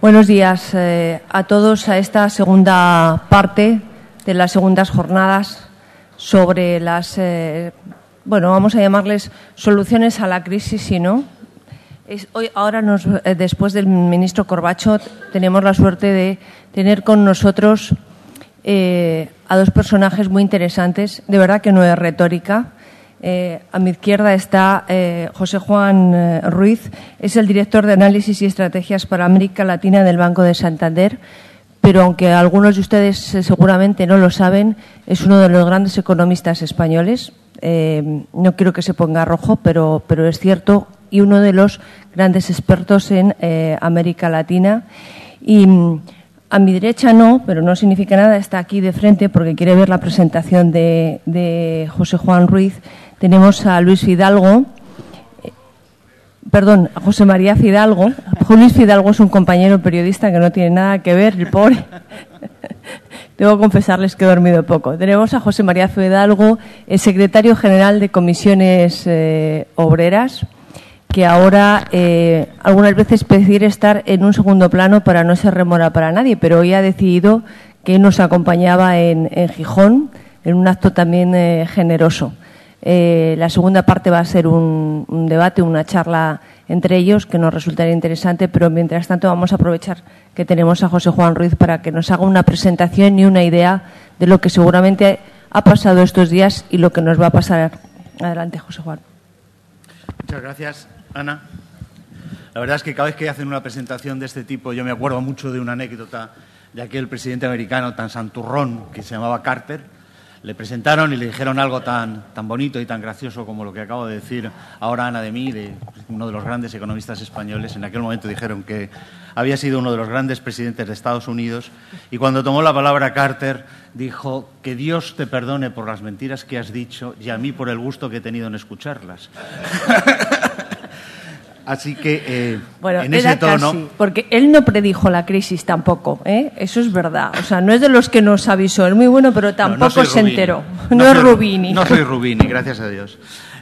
Buenos días a todos a esta segunda parte de las segundas jornadas sobre las, vamos a llamarles soluciones a la crisis, si no. Ahora, después del ministro Corbacho, tenemos la suerte de tener con nosotros a dos personajes muy interesantes. De verdad que no es retórica. A mi izquierda está José Juan Ruiz, es el director de Análisis y Estrategias para América Latina del Banco de Santander, pero aunque algunos de ustedes seguramente no lo saben, es uno de los grandes economistas españoles. No quiero que se ponga rojo, pero es cierto, y uno de los grandes expertos en América Latina. Y a mi derecha no, pero no significa nada, está aquí de frente porque quiere ver la presentación de José Juan Ruiz. Tenemos a Luis Fidalgo, a José María Fidalgo. Luis Fidalgo es un compañero periodista que no tiene nada que ver, el pobre. Debo confesarles que he dormido poco. Tenemos a José María Fidalgo, el secretario general de Comisiones Obreras, que ahora algunas veces prefiere estar en un segundo plano para no ser rémora para nadie, pero hoy ha decidido que nos acompañaba en Gijón, en un acto también generoso. La segunda parte va a ser un debate, una charla entre ellos que nos resultará interesante, pero mientras tanto vamos a aprovechar que tenemos a José Juan Ruiz para que nos haga una presentación y una idea de lo que seguramente ha pasado estos días y lo que nos va a pasar. Adelante, José Juan. Muchas gracias, Ana. La verdad es que cada vez que hacen una presentación de este tipo yo me acuerdo mucho de una anécdota de aquel presidente americano tan santurrón que se llamaba Carter. Le presentaron y le dijeron algo tan bonito y tan gracioso como lo que acabo de decir ahora Ana de mí, de uno de los grandes economistas españoles. En aquel momento dijeron que había sido uno de los grandes presidentes de Estados Unidos y cuando tomó la palabra Carter dijo: que Dios te perdone por las mentiras que has dicho y a mí por el gusto que he tenido en escucharlas. Así que en ese tono... Casi, porque él no predijo la crisis tampoco, ¿eh? Eso es verdad. O sea, no es de los que nos avisó. Es muy bueno, pero tampoco se enteró. No es Rubini. No soy Rubini, gracias a Dios.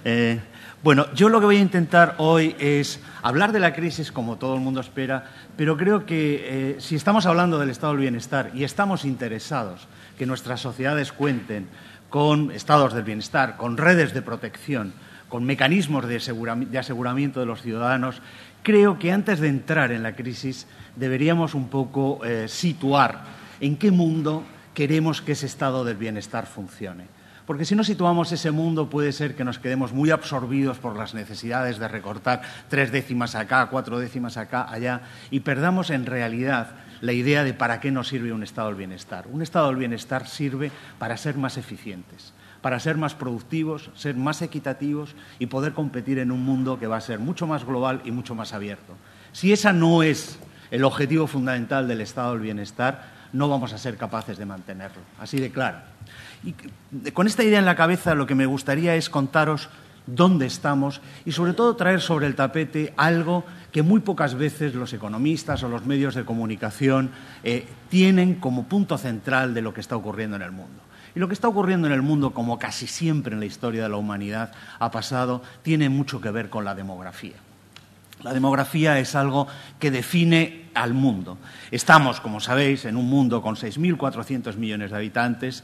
Yo lo que voy a intentar hoy es hablar de la crisis como todo el mundo espera, pero creo que si estamos hablando del estado del bienestar y estamos interesados que nuestras sociedades cuenten con estados del bienestar, con redes de protección, con mecanismos de aseguramiento de los ciudadanos, creo que antes de entrar en la crisis deberíamos un poco situar en qué mundo queremos que ese estado del bienestar funcione. Porque si no situamos ese mundo puede ser que nos quedemos muy absorbidos por las necesidades de recortar 3 décimas acá, 4 décimas acá, allá, y perdamos en realidad la idea de para qué nos sirve un estado del bienestar. Un estado del bienestar sirve para ser más eficientes, para ser más productivos, ser más equitativos y poder competir en un mundo que va a ser mucho más global y mucho más abierto. Si ese no es el objetivo fundamental del estado del bienestar, no vamos a ser capaces de mantenerlo. Así de claro. Y con esta idea en la cabeza lo que me gustaría es contaros dónde estamos y sobre todo traer sobre el tapete algo que muy pocas veces los economistas o los medios de comunicación tienen como punto central de lo que está ocurriendo en el mundo. Y lo que está ocurriendo en el mundo, como casi siempre en la historia de la humanidad ha pasado, tiene mucho que ver con la demografía. La demografía es algo que define al mundo. Estamos, como sabéis, en un mundo con 6.400 millones de habitantes,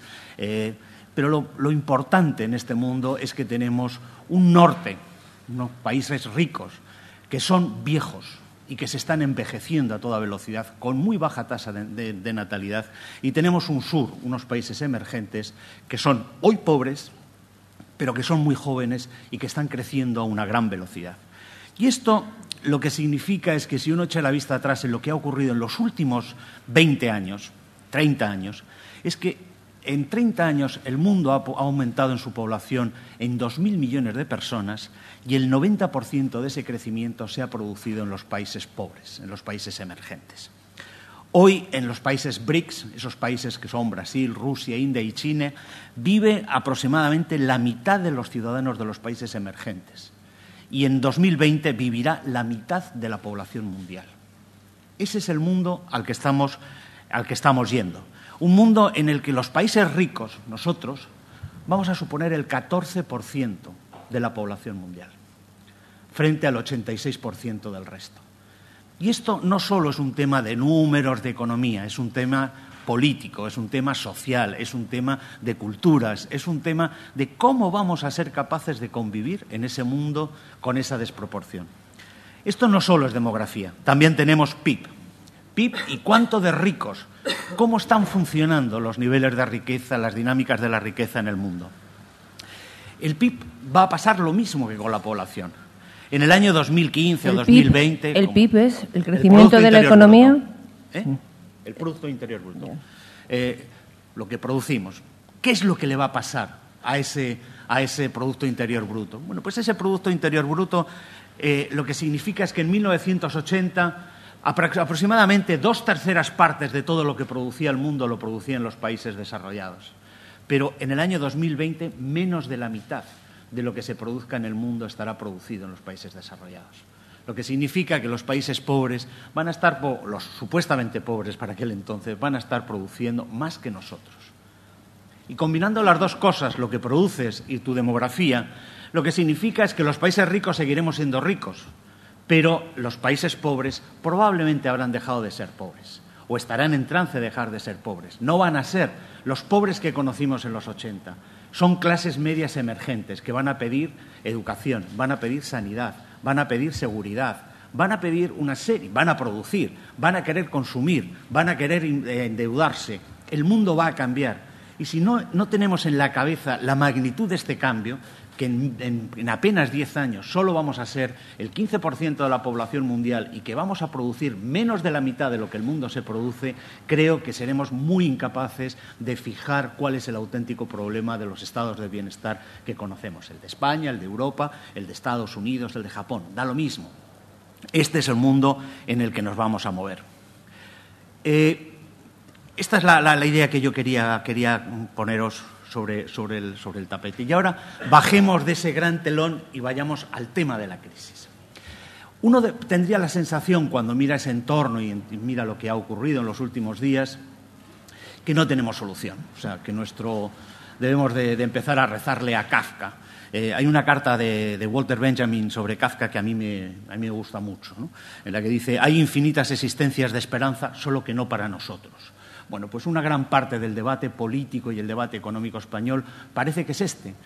pero lo importante en este mundo es que tenemos un norte, unos países ricos, que son viejos y que se están envejeciendo a toda velocidad, con muy baja tasa de natalidad, y tenemos un sur, unos países emergentes, que son hoy pobres, pero que son muy jóvenes y que están creciendo a una gran velocidad. Y esto lo que significa es que si uno echa la vista atrás en lo que ha ocurrido en los últimos 20 años, 30 años, es que en 30 años el mundo ha aumentado en su población en 2.000 millones de personas y el 90% de ese crecimiento se ha producido en los países pobres, en los países emergentes. Hoy en los países BRICS, esos países que son Brasil, Rusia, India y China, vive aproximadamente la mitad de los ciudadanos de los países emergentes. Y en 2020 vivirá la mitad de la población mundial. Ese es el mundo al que estamos yendo. Un mundo en el que los países ricos, nosotros, vamos a suponer el 14% de la población mundial, frente al 86% del resto. Y esto no solo es un tema de números, de economía, es un tema político, es un tema social, es un tema de culturas, es un tema de cómo vamos a ser capaces de convivir en ese mundo con esa desproporción. Esto no solo es demografía, también tenemos PIB. PIB y cuánto de ricos, cómo están funcionando los niveles de riqueza, las dinámicas de la riqueza en el mundo. El PIB va a pasar lo mismo que con la población. En el año 2015 o 2020... ¿El PIB es el crecimiento de la economía? El Producto Interior Bruto. Lo que producimos. ¿Qué es lo que le va a pasar a ese Producto Interior Bruto? Bueno, pues ese Producto Interior Bruto lo que significa es que en 1980 aproximadamente 2/3 partes de todo lo que producía el mundo lo producían los países desarrollados. Pero en el año 2020 menos de la mitad de lo que se produzca en el mundo estará producido en los países desarrollados. Lo que significa que los países pobres van a estar, los supuestamente pobres para aquel entonces, van a estar produciendo más que nosotros. Y combinando las dos cosas, lo que produces y tu demografía, lo que significa es que los países ricos seguiremos siendo ricos, pero los países pobres probablemente habrán dejado de ser pobres o estarán en trance de dejar de ser pobres. No van a ser los pobres que conocimos en los 80. Son clases medias emergentes que van a pedir educación, van a pedir sanidad, van a pedir seguridad, van a pedir una serie, van a producir, van a querer consumir, van a querer endeudarse. El mundo va a cambiar. Y si no tenemos en la cabeza la magnitud de este cambio, que en apenas 10 años solo vamos a ser el 15% de la población mundial y que vamos a producir menos de la mitad de lo que el mundo se produce, creo que seremos muy incapaces de fijar cuál es el auténtico problema de los estados de bienestar que conocemos. El de España, el de Europa, el de Estados Unidos, el de Japón. Da lo mismo. Este es el mundo en el que nos vamos a mover. Esta es la idea que yo quería poneros sobre el tapete. Y ahora bajemos de ese gran telón y vayamos al tema de la crisis. Uno tendría la sensación, cuando mira ese entorno y mira lo que ha ocurrido en los últimos días, que no tenemos solución. O sea, que debemos de empezar a rezarle a Kafka. Hay una carta de Walter Benjamin sobre Kafka que a mí me gusta mucho, ¿no? En la que dice: hay infinitas existencias de esperanza, solo que no para nosotros. Bueno, pues una gran parte del debate político y el debate económico español parece que es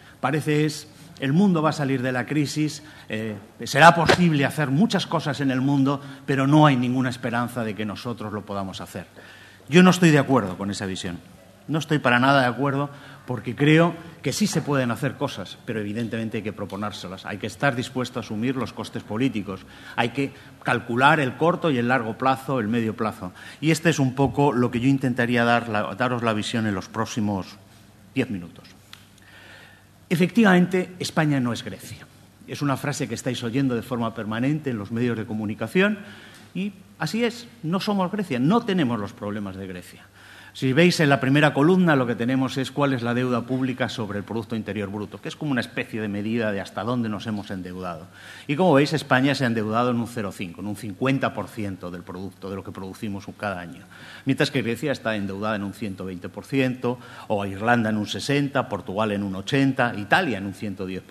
el mundo va a salir de la crisis, será posible hacer muchas cosas en el mundo, pero no hay ninguna esperanza de que nosotros lo podamos hacer. Yo no estoy de acuerdo con esa visión. No estoy para nada de acuerdo, porque creo que sí se pueden hacer cosas, pero evidentemente hay que proponérselas. Hay que estar dispuesto a asumir los costes políticos. Hay que calcular el corto y el largo plazo, el medio plazo. Y este es un poco lo que yo intentaría daros la visión en los próximos 10 minutos. Efectivamente, España no es Grecia. Es una frase que estáis oyendo de forma permanente en los medios de comunicación y así es, no somos Grecia, no tenemos los problemas de Grecia. Si veis en la primera columna, lo que tenemos es cuál es la deuda pública sobre el Producto Interior Bruto, que es como una especie de medida de hasta dónde nos hemos endeudado. Y como veis, España se ha endeudado en un 0,5, en un 50% del producto, de lo que producimos cada año. Mientras que Grecia está endeudada en un 120%, o Irlanda en un 60%, Portugal en un 80%, Italia en un 110%.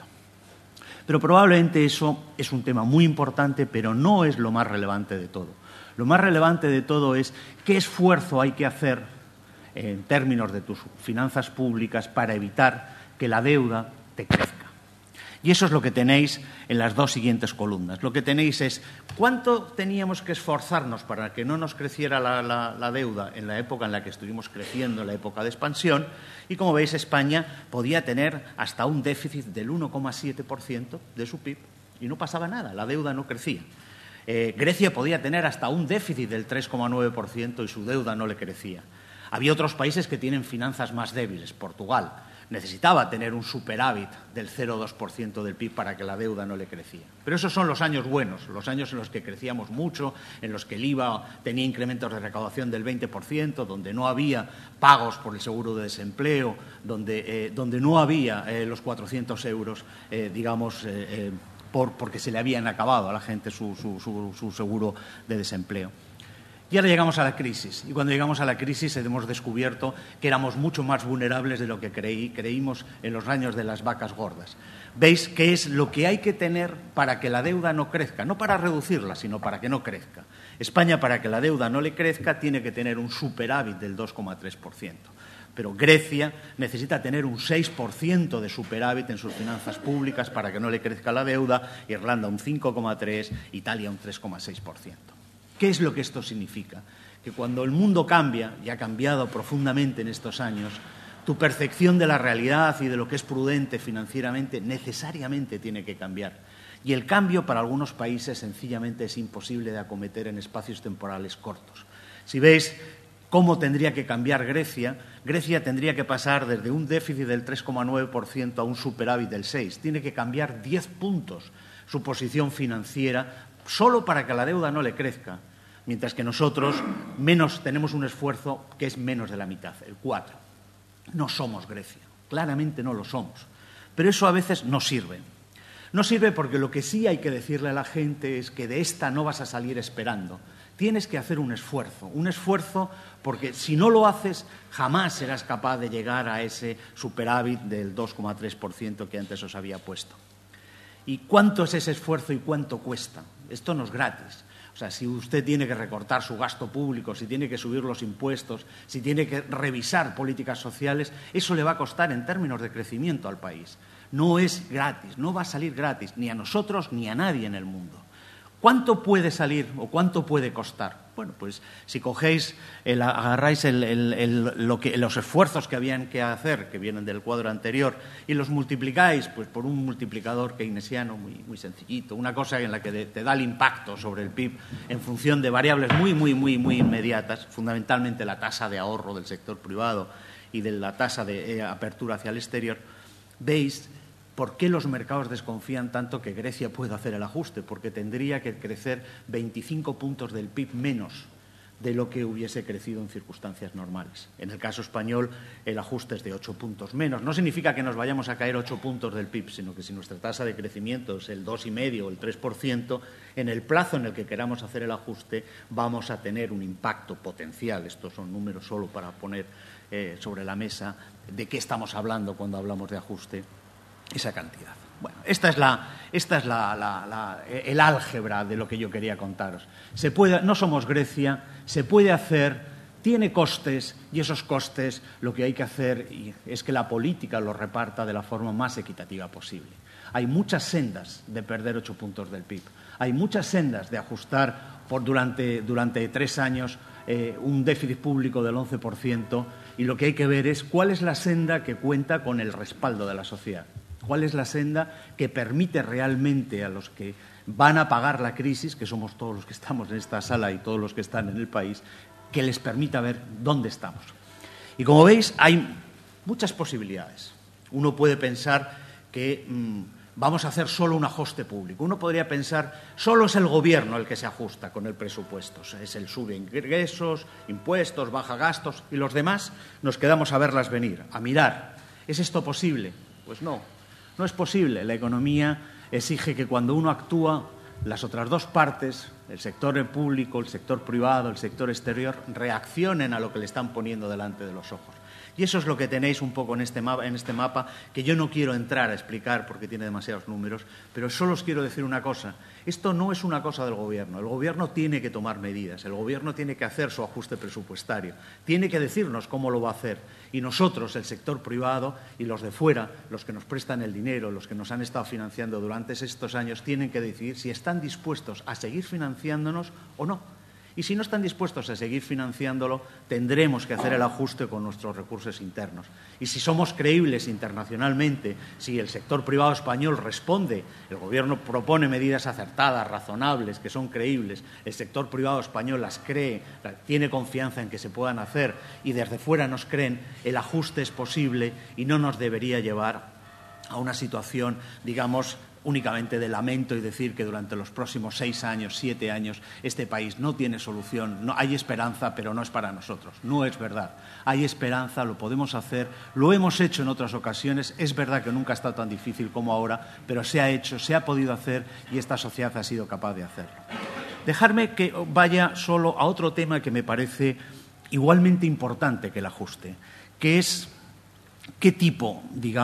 Pero probablemente eso es un tema muy importante, pero no es lo más relevante de todo. Lo más relevante de todo es qué esfuerzo hay que hacer en términos de tus finanzas públicas para evitar que la deuda te crezca. Y eso es lo que tenéis en las dos siguientes columnas. Lo que tenéis es cuánto teníamos que esforzarnos para que no nos creciera la deuda en la época en la que estuvimos creciendo, en la época de expansión. Y como veis, España podía tener hasta un déficit del 1,7% de su PIB y no pasaba nada, la deuda no crecía. Grecia podía tener hasta un déficit del 3,9% y su deuda no le crecía. Había otros países que tienen finanzas más débiles. Portugal necesitaba tener un superávit del 0,2% del PIB para que la deuda no le crecía. Pero esos son los años buenos, los años en los que crecíamos mucho, en los que el IVA tenía incrementos de recaudación del 20%, donde no había pagos por el seguro de desempleo, donde no había los 400 euros, porque se le habían acabado a la gente su seguro de desempleo. Y ahora llegamos a la crisis. Y cuando llegamos a la crisis hemos descubierto que éramos mucho más vulnerables de lo que creímos en los años de las vacas gordas. ¿Veis qué es lo que hay que tener para que la deuda no crezca? No para reducirla, sino para que no crezca. España, para que la deuda no le crezca, tiene que tener un superávit del 2,3%. Pero Grecia necesita tener un 6% de superávit en sus finanzas públicas para que no le crezca la deuda, Irlanda un 5,3%, Italia un 3,6%. ¿Qué es lo que esto significa? Que cuando el mundo cambia, y ha cambiado profundamente en estos años, tu percepción de la realidad y de lo que es prudente financieramente necesariamente tiene que cambiar. Y el cambio para algunos países sencillamente es imposible de acometer en espacios temporales cortos. Si veis cómo tendría que cambiar Grecia, Grecia tendría que pasar desde un déficit del 3,9% a un superávit del 6%. Tiene que cambiar 10 puntos su posición financiera solo para que la deuda no le crezca, mientras que nosotros tenemos un esfuerzo que es menos de la mitad, el 4%. No somos Grecia, claramente no lo somos, pero eso a veces no sirve. No sirve porque lo que sí hay que decirle a la gente es que de esta no vas a salir esperando. Tienes que hacer un esfuerzo porque si no lo haces jamás serás capaz de llegar a ese superávit del 2,3% que antes os había puesto. ¿Y cuánto es ese esfuerzo y cuánto cuesta? Esto no es gratis. O sea, si usted tiene que recortar su gasto público, si tiene que subir los impuestos, si tiene que revisar políticas sociales, eso le va a costar en términos de crecimiento al país. No es gratis, no va a salir gratis, ni a nosotros ni a nadie en el mundo. ¿Cuánto puede salir o cuánto puede costar? Bueno, pues si agarráis los esfuerzos que habían que hacer, que vienen del cuadro anterior, y los multiplicáis pues, por un multiplicador keynesiano muy sencillito, una cosa en la que te da el impacto sobre el PIB en función de variables muy inmediatas, fundamentalmente la tasa de ahorro del sector privado y de la tasa de apertura hacia el exterior, veis ¿por qué los mercados desconfían tanto que Grecia pueda hacer el ajuste? Porque tendría que crecer 25 puntos del PIB menos de lo que hubiese crecido en circunstancias normales. En el caso español, el ajuste es de 8 puntos menos. No significa que nos vayamos a caer 8 puntos del PIB, sino que si nuestra tasa de crecimiento es el 2,5 o el 3%, en el plazo en el que queramos hacer el ajuste vamos a tener un impacto potencial. Estos son números solo para poner sobre la mesa de qué estamos hablando cuando hablamos de ajuste. Esa cantidad. Bueno, esta es el álgebra de lo que yo quería contaros. No somos Grecia, se puede hacer, tiene costes y esos costes lo que hay que hacer es que la política los reparta de la forma más equitativa posible. Hay muchas sendas de perder 8 puntos del PIB. Hay muchas sendas de ajustar durante 3 años un déficit público del 11% y lo que hay que ver es cuál es la senda que cuenta con el respaldo de la sociedad. ¿Cuál es la senda que permite realmente a los que van a pagar la crisis, que somos todos los que estamos en esta sala y todos los que están en el país, que les permita ver dónde estamos? Y como veis, hay muchas posibilidades. Uno puede pensar que vamos a hacer solo un ajuste público. Uno podría pensar, solo es el gobierno el que se ajusta con el presupuesto. Es el sube ingresos, impuestos, baja gastos, y los demás nos quedamos a verlas venir, a mirar. ¿Es esto posible? Pues no. No es posible. La economía exige que cuando uno actúa, las otras dos partes, el sector público, el sector privado, el sector exterior, reaccionen a lo que le están poniendo delante de los ojos. Y eso es lo que tenéis un poco en este mapa, que yo no quiero entrar a explicar porque tiene demasiados números, pero solo os quiero decir una cosa. Esto no es una cosa del Gobierno. El Gobierno tiene que tomar medidas, el Gobierno tiene que hacer su ajuste presupuestario, tiene que decirnos cómo lo va a hacer. Y nosotros, el sector privado y los de fuera, los que nos prestan el dinero, los que nos han estado financiando durante estos años, tienen que decidir si están dispuestos a seguir financiándonos o no. Y si no están dispuestos a seguir financiándolo, tendremos que hacer el ajuste con nuestros recursos internos. Y si somos creíbles internacionalmente, si el sector privado español responde, el Gobierno propone medidas acertadas, razonables, que son creíbles, el sector privado español las cree, tiene confianza en que se puedan hacer y desde fuera nos creen, el ajuste es posible y no nos debería llevar a una situación, digamos, únicamente de lamento y decir que durante los próximos 6 años, 7 años, este país no tiene solución. No, hay esperanza, pero no es para nosotros. No es verdad. Hay esperanza, lo podemos hacer, lo hemos hecho en otras ocasiones. Es verdad que nunca ha estado tan difícil como ahora, pero se ha hecho, se ha podido hacer y esta sociedad ha sido capaz de hacerlo. Dejarme que vaya solo a otro tema que me parece igualmente importante que el ajuste, que es qué tipo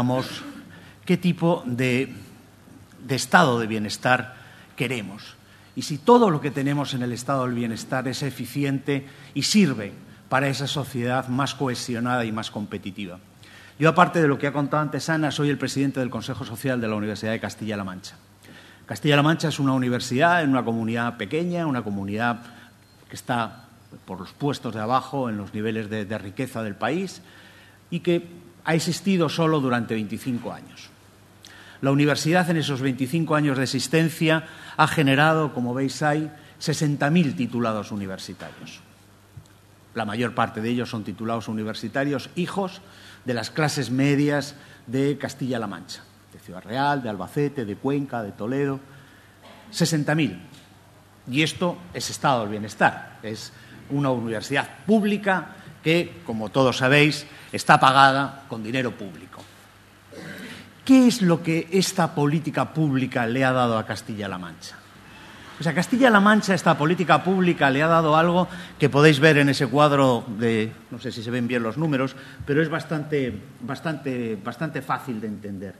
de estado de bienestar queremos y si todo lo que tenemos en el estado del bienestar es eficiente y sirve para esa sociedad más cohesionada y más competitiva. Yo, aparte de lo que ha contado antes Ana, soy el presidente del Consejo Social de la Universidad de Castilla-La Mancha. Castilla-La Mancha es una universidad en una comunidad pequeña, una comunidad que está por los puestos de abajo en los niveles de riqueza del país y que ha existido solo durante 25 años. La universidad en esos 25 años de existencia ha generado, como veis ahí, 60.000 titulados universitarios. La mayor parte de ellos son titulados universitarios, hijos de las clases medias de Castilla-La Mancha, de Ciudad Real, de Albacete, de Cuenca, de Toledo. 60.000. Y esto es estado del bienestar. Es una universidad pública que, como todos sabéis, está pagada con dinero público. ¿Qué es lo que esta política pública le ha dado a Castilla-La Mancha? Pues a Castilla-La Mancha esta política pública le ha dado algo que podéis ver en ese cuadro de, no sé si se ven bien los números, pero es bastante fácil de entender.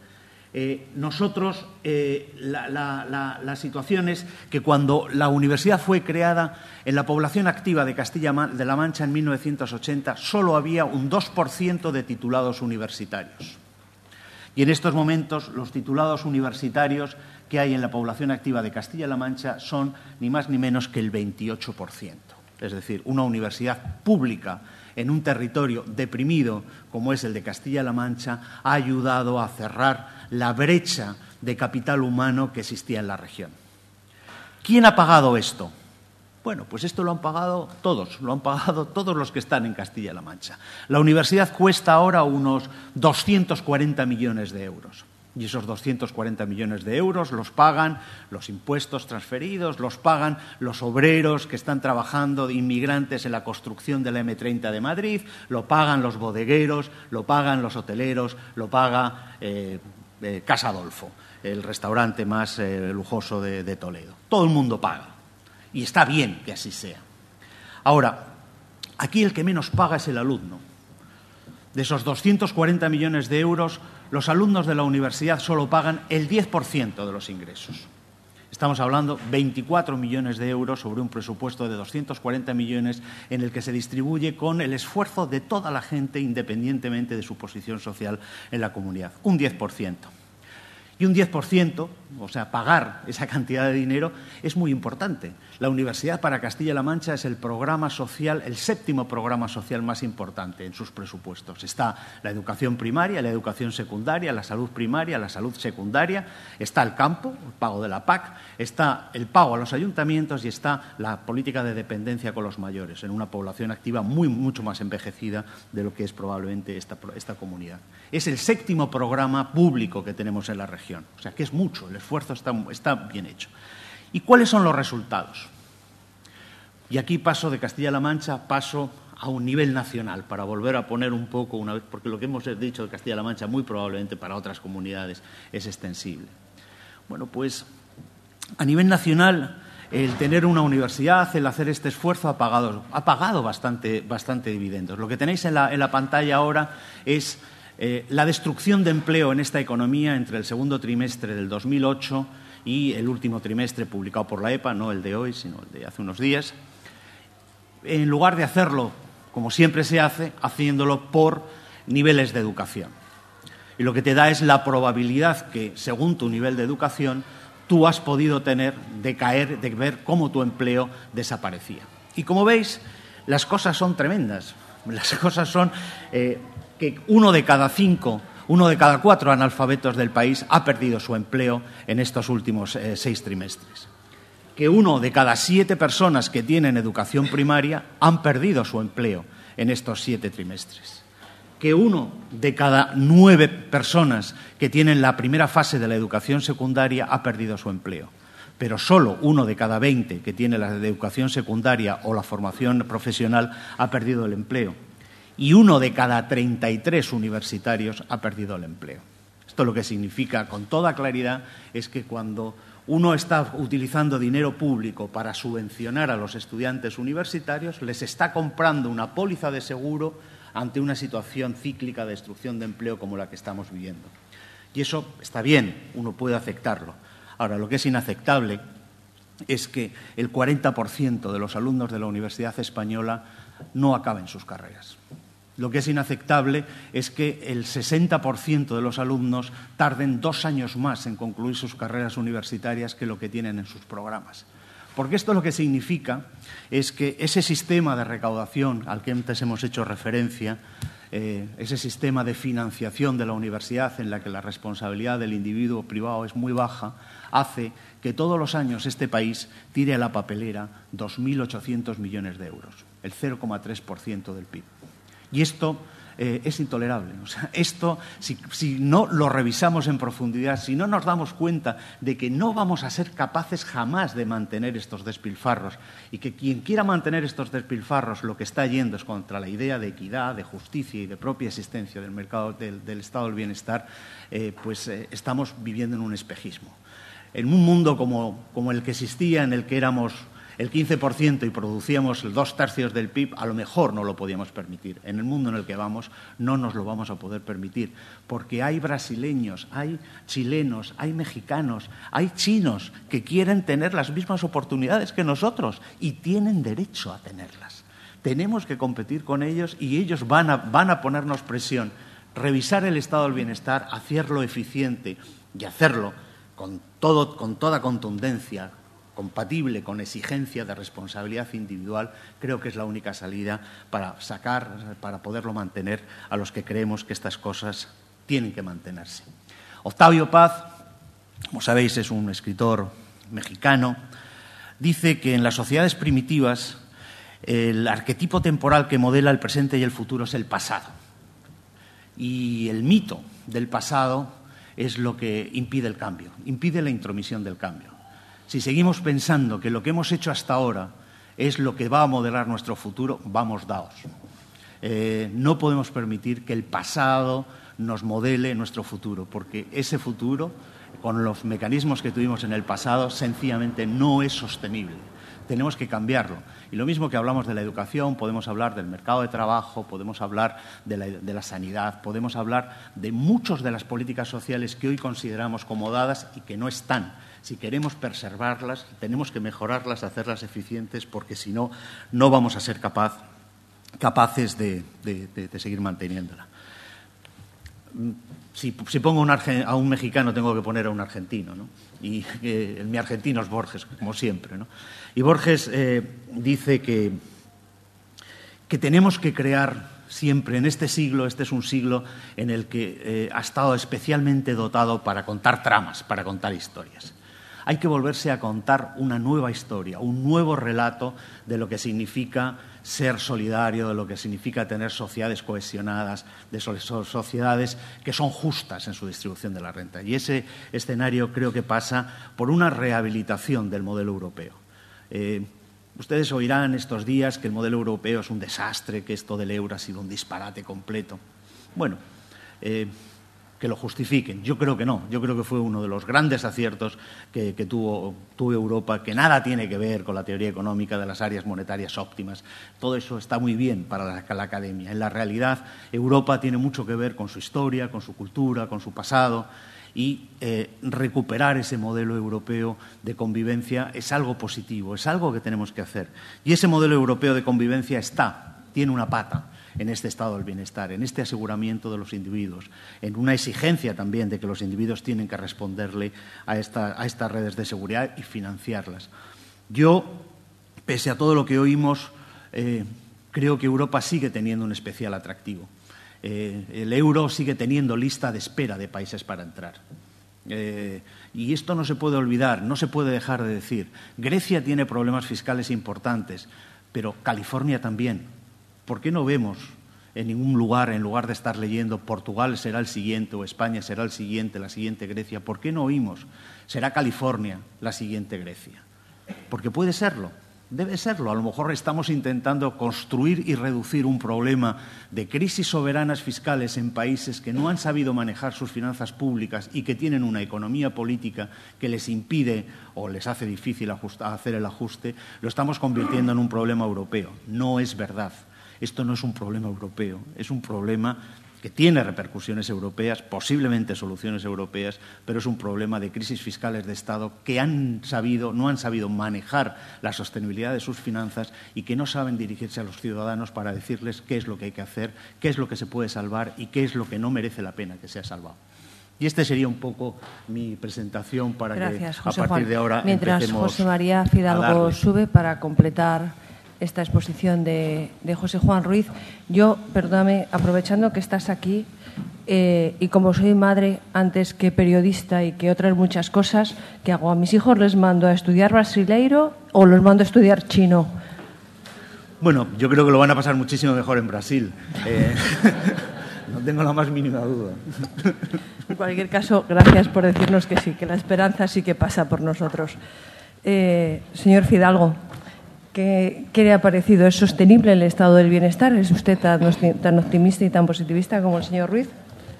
La situación es que cuando la universidad fue creada, en la población activa de Castilla-La Mancha en 1980 solo había un 2% de titulados universitarios. Y en estos momentos los titulados universitarios que hay en la población activa de Castilla-La Mancha son ni más ni menos que el 28%. Es decir, una universidad pública en un territorio deprimido como es el de Castilla-La Mancha ha ayudado a cerrar la brecha de capital humano que existía en la región. ¿Quién ha pagado esto? Bueno, pues esto lo han pagado todos los que están en Castilla-La Mancha. La universidad cuesta ahora unos 240 millones de euros. Y esos 240 millones de euros los pagan los impuestos transferidos, los pagan los obreros que están trabajando de inmigrantes en la construcción de la M30 de Madrid, lo pagan los bodegueros, lo pagan los hoteleros, lo paga Casa Adolfo, el restaurante más lujoso de Toledo. Todo el mundo paga. Y está bien que así sea. Ahora, aquí el que menos paga es el alumno. De esos 240 millones de euros, los alumnos de la universidad solo pagan el 10% de los ingresos. Estamos hablando de 24 millones de euros sobre un presupuesto de 240 millones en el que se distribuye con el esfuerzo de toda la gente independientemente de su posición social en la comunidad. Un 10%. Y un 10%, o sea, pagar esa cantidad de dinero, es muy importante. La Universidad para Castilla-La Mancha es el programa social, el 7º programa social más importante en sus presupuestos. Está la educación primaria, la educación secundaria, la salud primaria, la salud secundaria, está el campo, el pago de la PAC, está el pago a los ayuntamientos y está la política de dependencia con los mayores, en una población activa mucho más envejecida de lo que es probablemente esta comunidad. Es el 7º programa público que tenemos en la región. O sea, que es mucho, el esfuerzo está bien hecho. ¿Y cuáles son los resultados? Y aquí paso de Castilla-La Mancha, paso a un nivel nacional, para volver a poner un poco, una vez, porque lo que hemos dicho de Castilla-La Mancha muy probablemente para otras comunidades es extensible. Bueno, pues a nivel nacional, el tener una universidad, el hacer este esfuerzo ha pagado bastante dividendos. Lo que tenéis en la pantalla ahora es la destrucción de empleo en esta economía entre el segundo trimestre del 2008 y el último trimestre publicado por la EPA, no el de hoy, sino el de hace unos días. En lugar de hacerlo, como siempre se hace, haciéndolo por niveles de educación. Y lo que te da es la probabilidad que, según tu nivel de educación, tú has podido tener de caer, de ver cómo tu empleo desaparecía. Y como veis, las cosas son tremendas. Las cosas son que uno de cada 4 analfabetos del país ha perdido su empleo en estos últimos 6 trimestres. Que 1 de cada 7 personas que tienen educación primaria han perdido su empleo en estos 7 trimestres. Que 1 de cada 9 personas que tienen la primera fase de la educación secundaria ha perdido su empleo. Pero solo 1 de cada 20 que tiene la educación secundaria o la formación profesional ha perdido el empleo. Y 1 de cada 33 universitarios ha perdido el empleo. Esto lo que significa con toda claridad es que cuando uno está utilizando dinero público para subvencionar a los estudiantes universitarios, les está comprando una póliza de seguro ante una situación cíclica de destrucción de empleo como la que estamos viviendo. Y eso está bien, uno puede aceptarlo. Ahora, lo que es inaceptable es que el 40% de los alumnos de la Universidad Española no acaben sus carreras. Lo que es inaceptable es que el 60% de los alumnos tarden 2 años más en concluir sus carreras universitarias que lo que tienen en sus programas. Porque esto lo que significa es que ese sistema de recaudación al que antes hemos hecho referencia, ese sistema de financiación de la universidad en la que la responsabilidad del individuo privado es muy baja, hace que todos los años este país tire a la papelera 2.800 millones de euros, el 0,3% del PIB. Y esto es intolerable. O sea, esto, si no lo revisamos en profundidad, si no nos damos cuenta de que no vamos a ser capaces jamás de mantener estos despilfarros y que quien quiera mantener estos despilfarros lo que está yendo es contra la idea de equidad, de justicia y de propia existencia del mercado del estado del bienestar, estamos viviendo en un espejismo. En un mundo como el que existía, en el que éramos el 15% y producíamos 2/3 del PIB, a lo mejor no lo podíamos permitir. En el mundo en el que vamos no nos lo vamos a poder permitir, porque hay brasileños, hay chilenos, hay mexicanos, hay chinos que quieren tener las mismas oportunidades que nosotros y tienen derecho a tenerlas. Tenemos que competir con ellos y ellos van a ponernos presión. Revisar el estado del bienestar, hacerlo eficiente y hacerlo con toda contundencia, compatible con exigencia de responsabilidad individual, creo que es la única salida para poderlo mantener a los que creemos que estas cosas tienen que mantenerse. Octavio Paz, como sabéis, es un escritor mexicano, dice que en las sociedades primitivas el arquetipo temporal que modela el presente y el futuro es el pasado. Y el mito del pasado es lo que impide el cambio, impide la intromisión del cambio. Si seguimos pensando que lo que hemos hecho hasta ahora es lo que va a modelar nuestro futuro, vamos daos. No podemos permitir que el pasado nos modele nuestro futuro, porque ese futuro, con los mecanismos que tuvimos en el pasado, sencillamente no es sostenible. Tenemos que cambiarlo. Y lo mismo que hablamos de la educación, podemos hablar del mercado de trabajo, podemos hablar de la sanidad, podemos hablar de muchas de las políticas sociales que hoy consideramos como dadas y que no están. Si queremos preservarlas, tenemos que mejorarlas, hacerlas eficientes, porque si no, no vamos a ser capaces de seguir manteniéndola. Si pongo a un mexicano, tengo que poner a un argentino, ¿no? Y mi argentino es Borges, como siempre, ¿no? Y Borges dice que tenemos que crear siempre, en este siglo, este es un siglo en el que ha estado especialmente dotado para contar tramas, para contar historias. Hay que volverse a contar una nueva historia, un nuevo relato de lo que significa ser solidario, de lo que significa tener sociedades cohesionadas, de sociedades que son justas en su distribución de la renta. Y ese escenario creo que pasa por una rehabilitación del modelo europeo. Ustedes oirán estos días que el modelo europeo es un desastre, que esto del euro ha sido un disparate completo. Bueno, que lo justifiquen. Yo creo que no. Yo creo que fue uno de los grandes aciertos que tuvo Europa, que nada tiene que ver con la teoría económica de las áreas monetarias óptimas. Todo eso está muy bien para la academia. En la realidad, Europa tiene mucho que ver con su historia, con su cultura, con su pasado, y recuperar ese modelo europeo de convivencia es algo positivo, es algo que tenemos que hacer. Y ese modelo europeo de convivencia tiene una pata en este estado del bienestar, en este aseguramiento de los individuos, en una exigencia también de que los individuos tienen que responderle a estas redes de seguridad y financiarlas. Yo, pese a todo lo que oímos, creo que Europa sigue teniendo un especial atractivo. El euro sigue teniendo lista de espera de países para entrar. Y esto no se puede olvidar, no se puede dejar de decir. Grecia tiene problemas fiscales importantes, pero California también. ¿Por qué no vemos en ningún lugar, en lugar de estar leyendo Portugal será el siguiente o España será el siguiente, la siguiente Grecia? ¿Por qué no oímos será California la siguiente Grecia? Porque puede serlo. Debe serlo. A lo mejor estamos intentando construir y reducir un problema de crisis soberanas fiscales en países que no han sabido manejar sus finanzas públicas y que tienen una economía política que les impide o les hace difícil hacer el ajuste. Lo estamos convirtiendo en un problema europeo. No es verdad. Esto no es un problema europeo, es un problema que tiene repercusiones europeas, posiblemente soluciones europeas, pero es un problema de crisis fiscales de Estado que no han sabido manejar la sostenibilidad de sus finanzas y que no saben dirigirse a los ciudadanos para decirles qué es lo que hay que hacer, qué es lo que se puede salvar y qué es lo que no merece la pena que sea salvado. Y este sería un poco mi presentación para Gracias, que José a partir Juan. de ahora Mientras empecemos José María Fidalgo sube para completar esta exposición de José Juan Ruiz. Yo, perdóname, aprovechando que estás aquí y como soy madre antes que periodista y que otras muchas cosas, ¿qué hago? ¿A mis hijos les mando a estudiar brasileiro o los mando a estudiar chino? Bueno, yo creo que lo van a pasar muchísimo mejor en Brasil. No tengo la más mínima duda. En cualquier caso, gracias por decirnos que sí, que la esperanza sí que pasa por nosotros. Señor Fidalgo, ¿qué le ha parecido? ¿Es sostenible el estado del bienestar? ¿Es usted tan optimista y tan positivista como el señor Ruiz?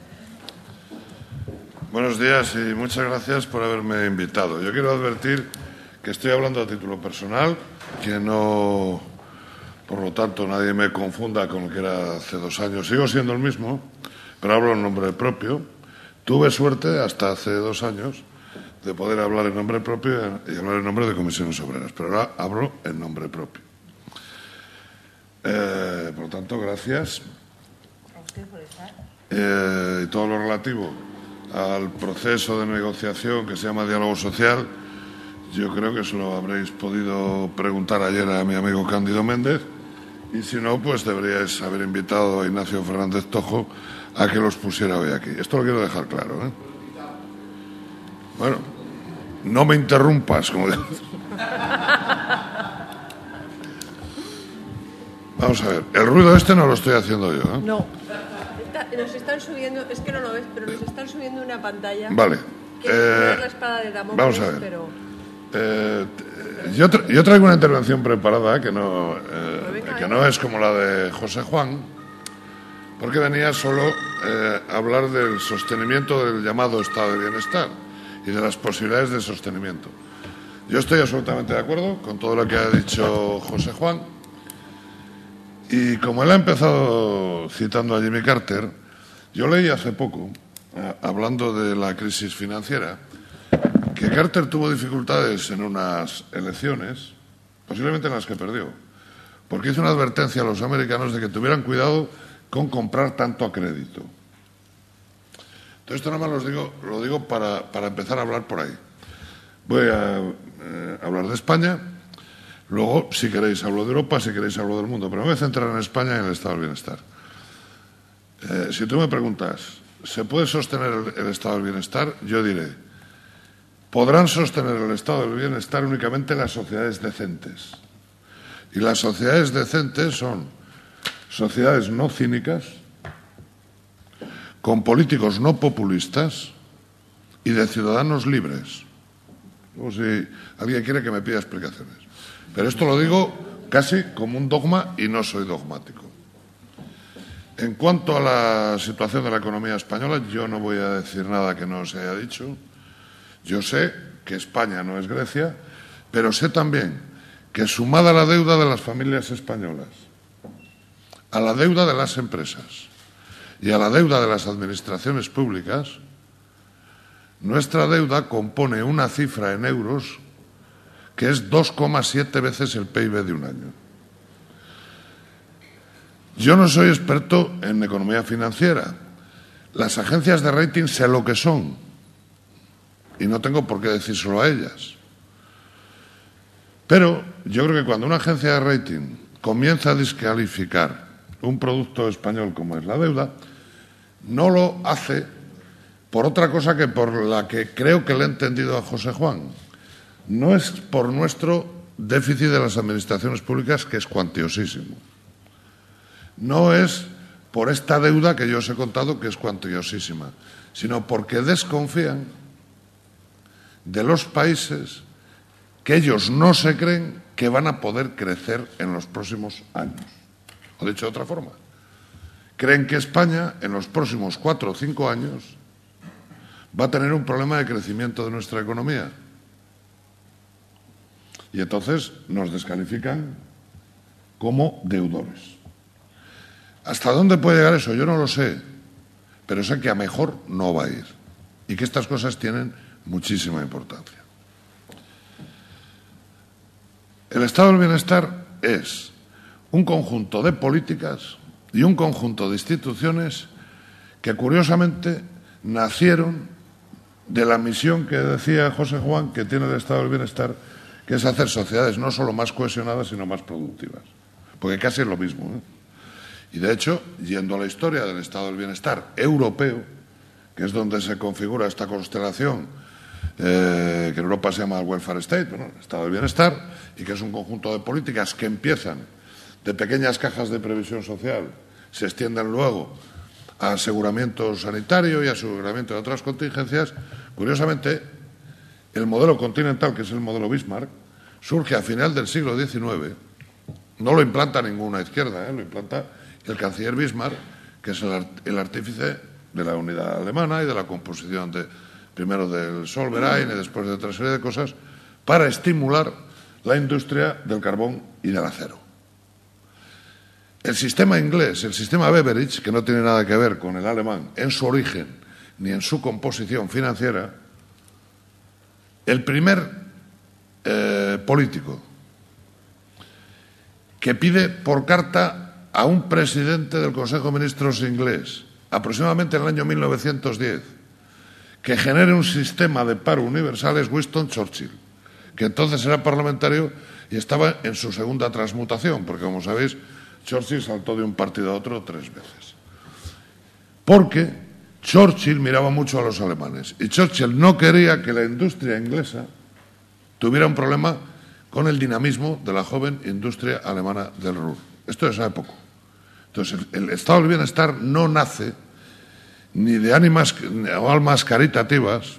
Buenos días y muchas gracias por haberme invitado. Yo quiero advertir que estoy hablando a título personal, que no, por lo tanto, nadie me confunda con lo que era hace 2 años. Sigo siendo el mismo, pero hablo en nombre propio. Tuve suerte hasta hace 2 años de poder hablar en nombre propio y hablar en nombre de Comisiones Obreras, pero ahora hablo en nombre propio. Por lo tanto, gracias. A usted por estar. Y todo lo relativo al proceso de negociación que se llama diálogo social, yo creo que se lo habréis podido preguntar ayer a mi amigo Cándido Méndez, y si no, pues deberíais haber invitado a Ignacio Fernández Tojo a que los pusiera hoy aquí. Esto lo quiero dejar claro, ¿eh? Bueno, no me interrumpas, como digo. Vamos a ver, el ruido este no lo estoy haciendo yo, ¿eh? No, nos están subiendo, es que no lo ves, pero nos están subiendo una pantalla. Vale. Que es la espada de Damocles, vamos a ver. Pero... Yo traigo una intervención preparada que no es como la de José Juan, porque venía solo a hablar del sostenimiento del llamado estado de bienestar y de las posibilidades de sostenimiento. Yo estoy absolutamente de acuerdo con todo lo que ha dicho José Juan, y como él ha empezado citando a Jimmy Carter, yo leí hace poco, hablando de la crisis financiera, que Carter tuvo dificultades en unas elecciones, posiblemente en las que perdió, porque hizo una advertencia a los americanos de que tuvieran cuidado con comprar tanto a crédito. Entonces, esto nada más lo digo para empezar a hablar por ahí. Voy a hablar de España, luego, si queréis, hablo de Europa, si queréis, hablo del mundo, pero me voy a centrar en España y en el estado del bienestar. Si tú me preguntas, ¿se puede sostener el estado del bienestar? Yo diré, podrán sostener el estado del bienestar únicamente las sociedades decentes. Y las sociedades decentes son sociedades no cínicas, con políticos no populistas y de ciudadanos libres. Como si alguien quiere que me pida explicaciones. Pero esto lo digo casi como un dogma y no soy dogmático. En cuanto a la situación de la economía española, yo no voy a decir nada que no se haya dicho. Yo sé que España no es Grecia, pero sé también que sumada a la deuda de las familias españolas, a la deuda de las empresas y a la deuda de las administraciones públicas, nuestra deuda compone una cifra en euros que es 2,7 veces el PIB de un año. Yo no soy experto en economía financiera. Las agencias de rating sé lo que son y no tengo por qué decírselo a ellas. Pero yo creo que cuando una agencia de rating comienza a descalificar un producto español como es la deuda, no lo hace por otra cosa que por la que creo que le he entendido a José Juan. No es por nuestro déficit de las administraciones públicas, que es cuantiosísimo. No es por esta deuda que yo os he contado, que es cuantiosísima, sino porque desconfían de los países que ellos no se creen que van a poder crecer en los próximos años. O dicho de otra forma, creen que España en los próximos 4 o 5 años va a tener un problema de crecimiento de nuestra economía. Y entonces nos descalifican como deudores. ¿Hasta dónde puede llegar eso? Yo no lo sé, pero sé que a mejor no va a ir y que estas cosas tienen muchísima importancia. El estado del bienestar es un conjunto de políticas y un conjunto de instituciones que, curiosamente, nacieron de la misión que decía José Juan que tiene el estado del bienestar, que es hacer sociedades no solo más cohesionadas, sino más productivas. Porque casi es lo mismo, ¿eh? Y, de hecho, yendo a la historia del estado del bienestar europeo, que es donde se configura esta constelación, que en Europa se llama el welfare state, bueno, el estado del bienestar, y que es un conjunto de políticas que empiezan de pequeñas cajas de previsión social, se extienden luego a aseguramiento sanitario y aseguramiento de otras contingencias. Curiosamente, el modelo continental, que es el modelo Bismarck, surge a final del siglo XIX. No lo implanta ninguna izquierda, lo implanta el canciller Bismarck, que es el artífice de la unidad alemana y de la composición primero del Zollverein y después de otra serie de cosas, para estimular la industria del carbón y del acero. El sistema inglés, el sistema Beveridge, que no tiene nada que ver con el alemán en su origen ni en su composición financiera, el primer político que pide por carta a un presidente del Consejo de Ministros inglés, aproximadamente en el año 1910, que genere un sistema de paro universal es Winston Churchill, que entonces era parlamentario y estaba en su segunda transmutación, porque, como sabéis, Churchill saltó de un partido a otro 3 veces. Porque Churchill miraba mucho a los alemanes y Churchill no quería que la industria inglesa tuviera un problema con el dinamismo de la joven industria alemana del Ruhr. Esto ya sabe poco. Entonces, el estado del bienestar no nace ni de ánimas o almas caritativas,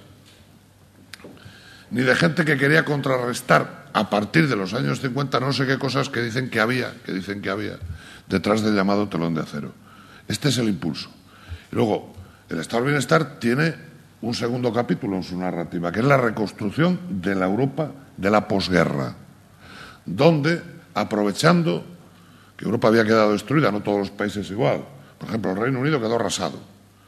ni de gente que quería contrarrestar a partir de los años 50 no sé qué cosas que dicen que había detrás del llamado telón de acero. Este es el impulso. Y luego, el estado del bienestar tiene un segundo capítulo en su narrativa, que es la reconstrucción de la Europa de la posguerra, donde, aprovechando que Europa había quedado destruida, no todos los países igual, por ejemplo, el Reino Unido quedó arrasado,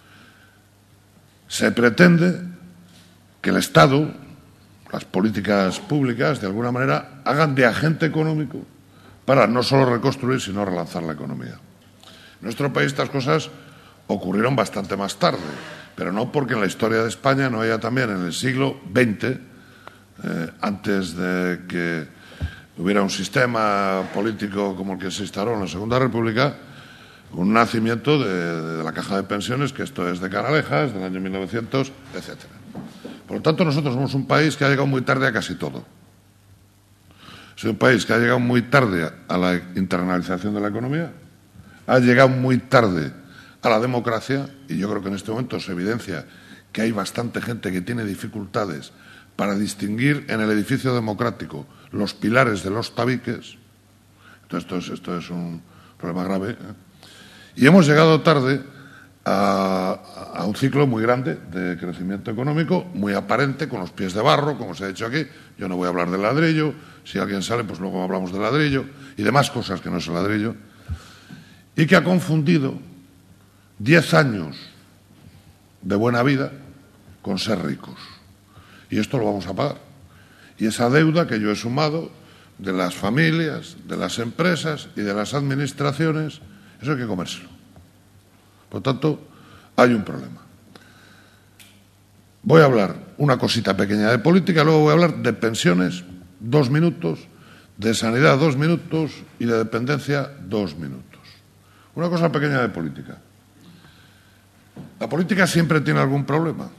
se pretende que el Estado, las políticas públicas, de alguna manera, hagan de agente económico para no solo reconstruir, sino relanzar la economía. En nuestro país estas cosas ocurrieron bastante más tarde, pero no porque en la historia de España no haya también en el siglo XX, antes de que hubiera un sistema político como el que se instauró en la Segunda República, un nacimiento de la caja de pensiones, que esto es de Canalejas, del año 1900, etc. Por lo tanto, nosotros somos un país que ha llegado muy tarde a casi todo. Es un país que ha llegado muy tarde a la internalización de la economía, ha llegado muy tarde a la democracia, y yo creo que en este momento se evidencia que hay bastante gente que tiene dificultades para distinguir en el edificio democrático los pilares de los tabiques. Entonces, esto es un problema grave, Y hemos llegado tarde a un ciclo muy grande de crecimiento económico, muy aparente, con los pies de barro, como se ha dicho aquí. Yo no voy a hablar del ladrillo, si alguien sale, pues luego hablamos del ladrillo, y demás cosas que no es el ladrillo, y que ha confundido 10 años de buena vida con ser ricos. Y esto lo vamos a pagar. Y esa deuda que yo he sumado de las familias, de las empresas y de las administraciones, eso hay que comérselo. Por tanto, hay un problema. Voy a hablar una cosita pequeña de política, luego voy a hablar de pensiones, 2 minutos, de sanidad, 2 minutos, y de dependencia, 2 minutos. Una cosa pequeña de política. La política siempre tiene algún problema.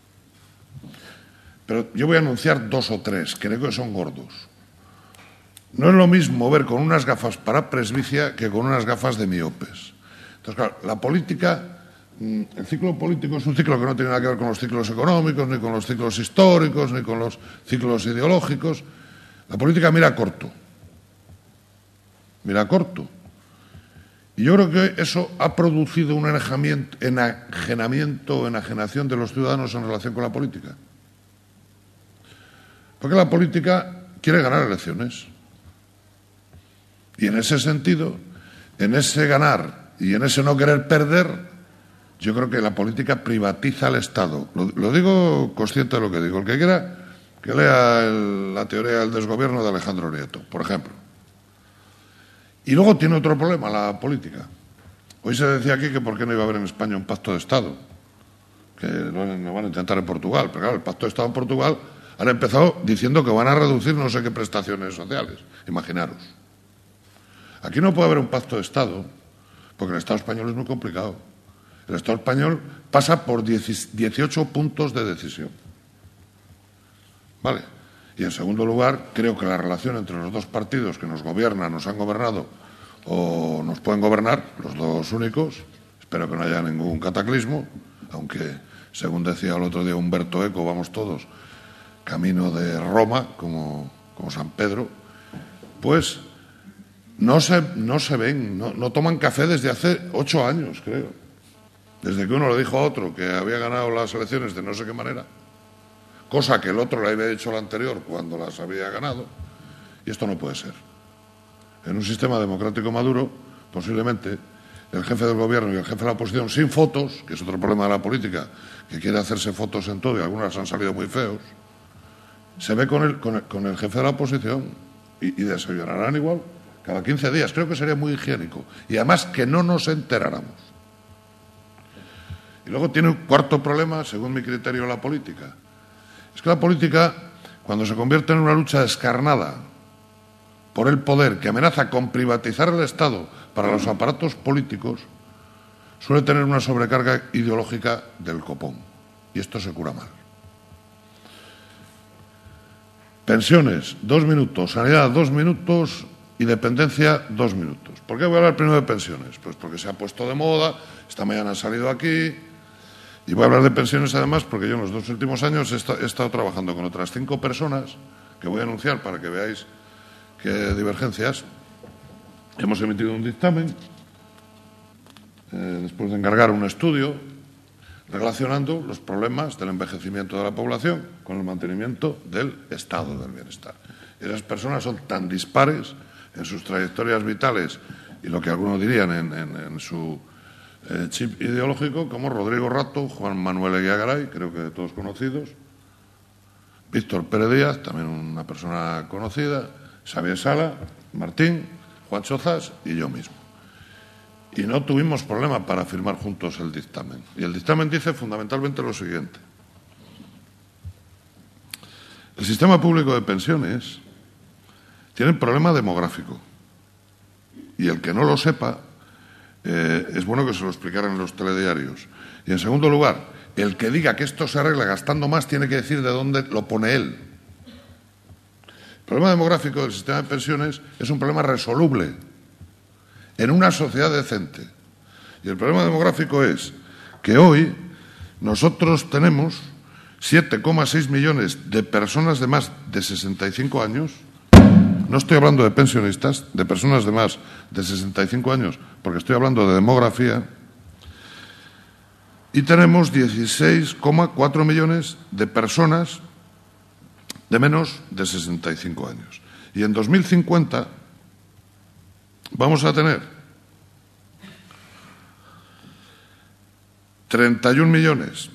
Pero yo voy a anunciar 2 o 3, creo que son gordos. No es lo mismo ver con unas gafas para presbicia que con unas gafas de miopes. Entonces, claro, la política, el ciclo político es un ciclo que no tiene nada que ver con los ciclos económicos, ni con los ciclos históricos, ni con los ciclos ideológicos. La política mira corto. mira corto. Y yo creo que eso ha producido un enajenación de los ciudadanos en relación con la política. Porque la política quiere ganar elecciones. Y en ese sentido, en ese ganar y en ese no querer perder, yo creo que la política privatiza al Estado. Lo digo consciente de lo que digo. El que quiera, que lea la teoría del desgobierno de Alejandro Nieto, por ejemplo. Y luego tiene otro problema la política. Hoy se decía aquí que por qué no iba a haber en España un pacto de Estado, que lo van a intentar en Portugal. Pero claro, el pacto de Estado en Portugal han empezado diciendo que van a reducir no sé qué prestaciones sociales. Imaginaros. Aquí no puede haber un pacto de Estado, porque el Estado español es muy complicado. El Estado español pasa por 18 puntos de decisión. ¿Vale? Y en segundo lugar, creo que la relación entre los dos partidos que nos gobiernan, nos han gobernado o nos pueden gobernar, los dos únicos, espero que no haya ningún cataclismo, aunque, según decía el otro día Humberto Eco, vamos todos camino de Roma, como San Pedro, pues no se ven, no toman café desde hace 8 años, creo. Desde que uno le dijo a otro que había ganado las elecciones de no sé qué manera, cosa que el otro le había dicho la anterior cuando las había ganado, y esto no puede ser. En un sistema democrático maduro, posiblemente el jefe del gobierno y el jefe de la oposición, sin fotos, que es otro problema de la política, que quiere hacerse fotos en todo y algunas han salido muy feos, se ve con el jefe de la oposición y desayunarán igual cada 15 días. Creo que sería muy higiénico y además que no nos enteráramos. Y luego tiene un cuarto problema, según mi criterio, la política. Es que la política, cuando se convierte en una lucha descarnada por el poder que amenaza con privatizar el Estado para los aparatos políticos, suele tener una sobrecarga ideológica del copón. Y esto se cura mal. Pensiones, 2 minutos. Sanidad, 2 minutos. Y dependencia, 2 minutos. ¿Por qué voy a hablar primero de pensiones? Pues porque se ha puesto de moda, esta mañana ha salido aquí. Y voy a hablar de pensiones además porque yo en los 2 últimos años he estado trabajando con otras 5 personas que voy a anunciar para que veáis qué divergencias. Hemos emitido un dictamen después de encargar un estudio relacionando los problemas del envejecimiento de la población con el mantenimiento del estado del bienestar. Y esas personas son tan dispares en sus trayectorias vitales y lo que algunos dirían en su chip ideológico, como Rodrigo Rato, Juan Manuel Eguiagaray, creo que todos conocidos, Víctor Pérez Díaz, también una persona conocida, Xavier Sala, Martín, Juan Chozas y yo mismo. Y no tuvimos problema para firmar juntos el dictamen. Y el dictamen dice fundamentalmente lo siguiente. El sistema público de pensiones tiene un problema demográfico. Y el que no lo sepa, es bueno que se lo explicaran en los telediarios. Y en segundo lugar, el que diga que esto se arregla gastando más tiene que decir de dónde lo pone él. El problema demográfico del sistema de pensiones es un problema resoluble en una sociedad decente. Y el problema demográfico es que hoy nosotros tenemos 7,6 millones de personas de más de 65 años. No estoy hablando de pensionistas, de personas de más de 65 años, porque estoy hablando de demografía. Y tenemos 16,4 millones de personas de menos de 65 años. Y en 2050 vamos a tener 31 millones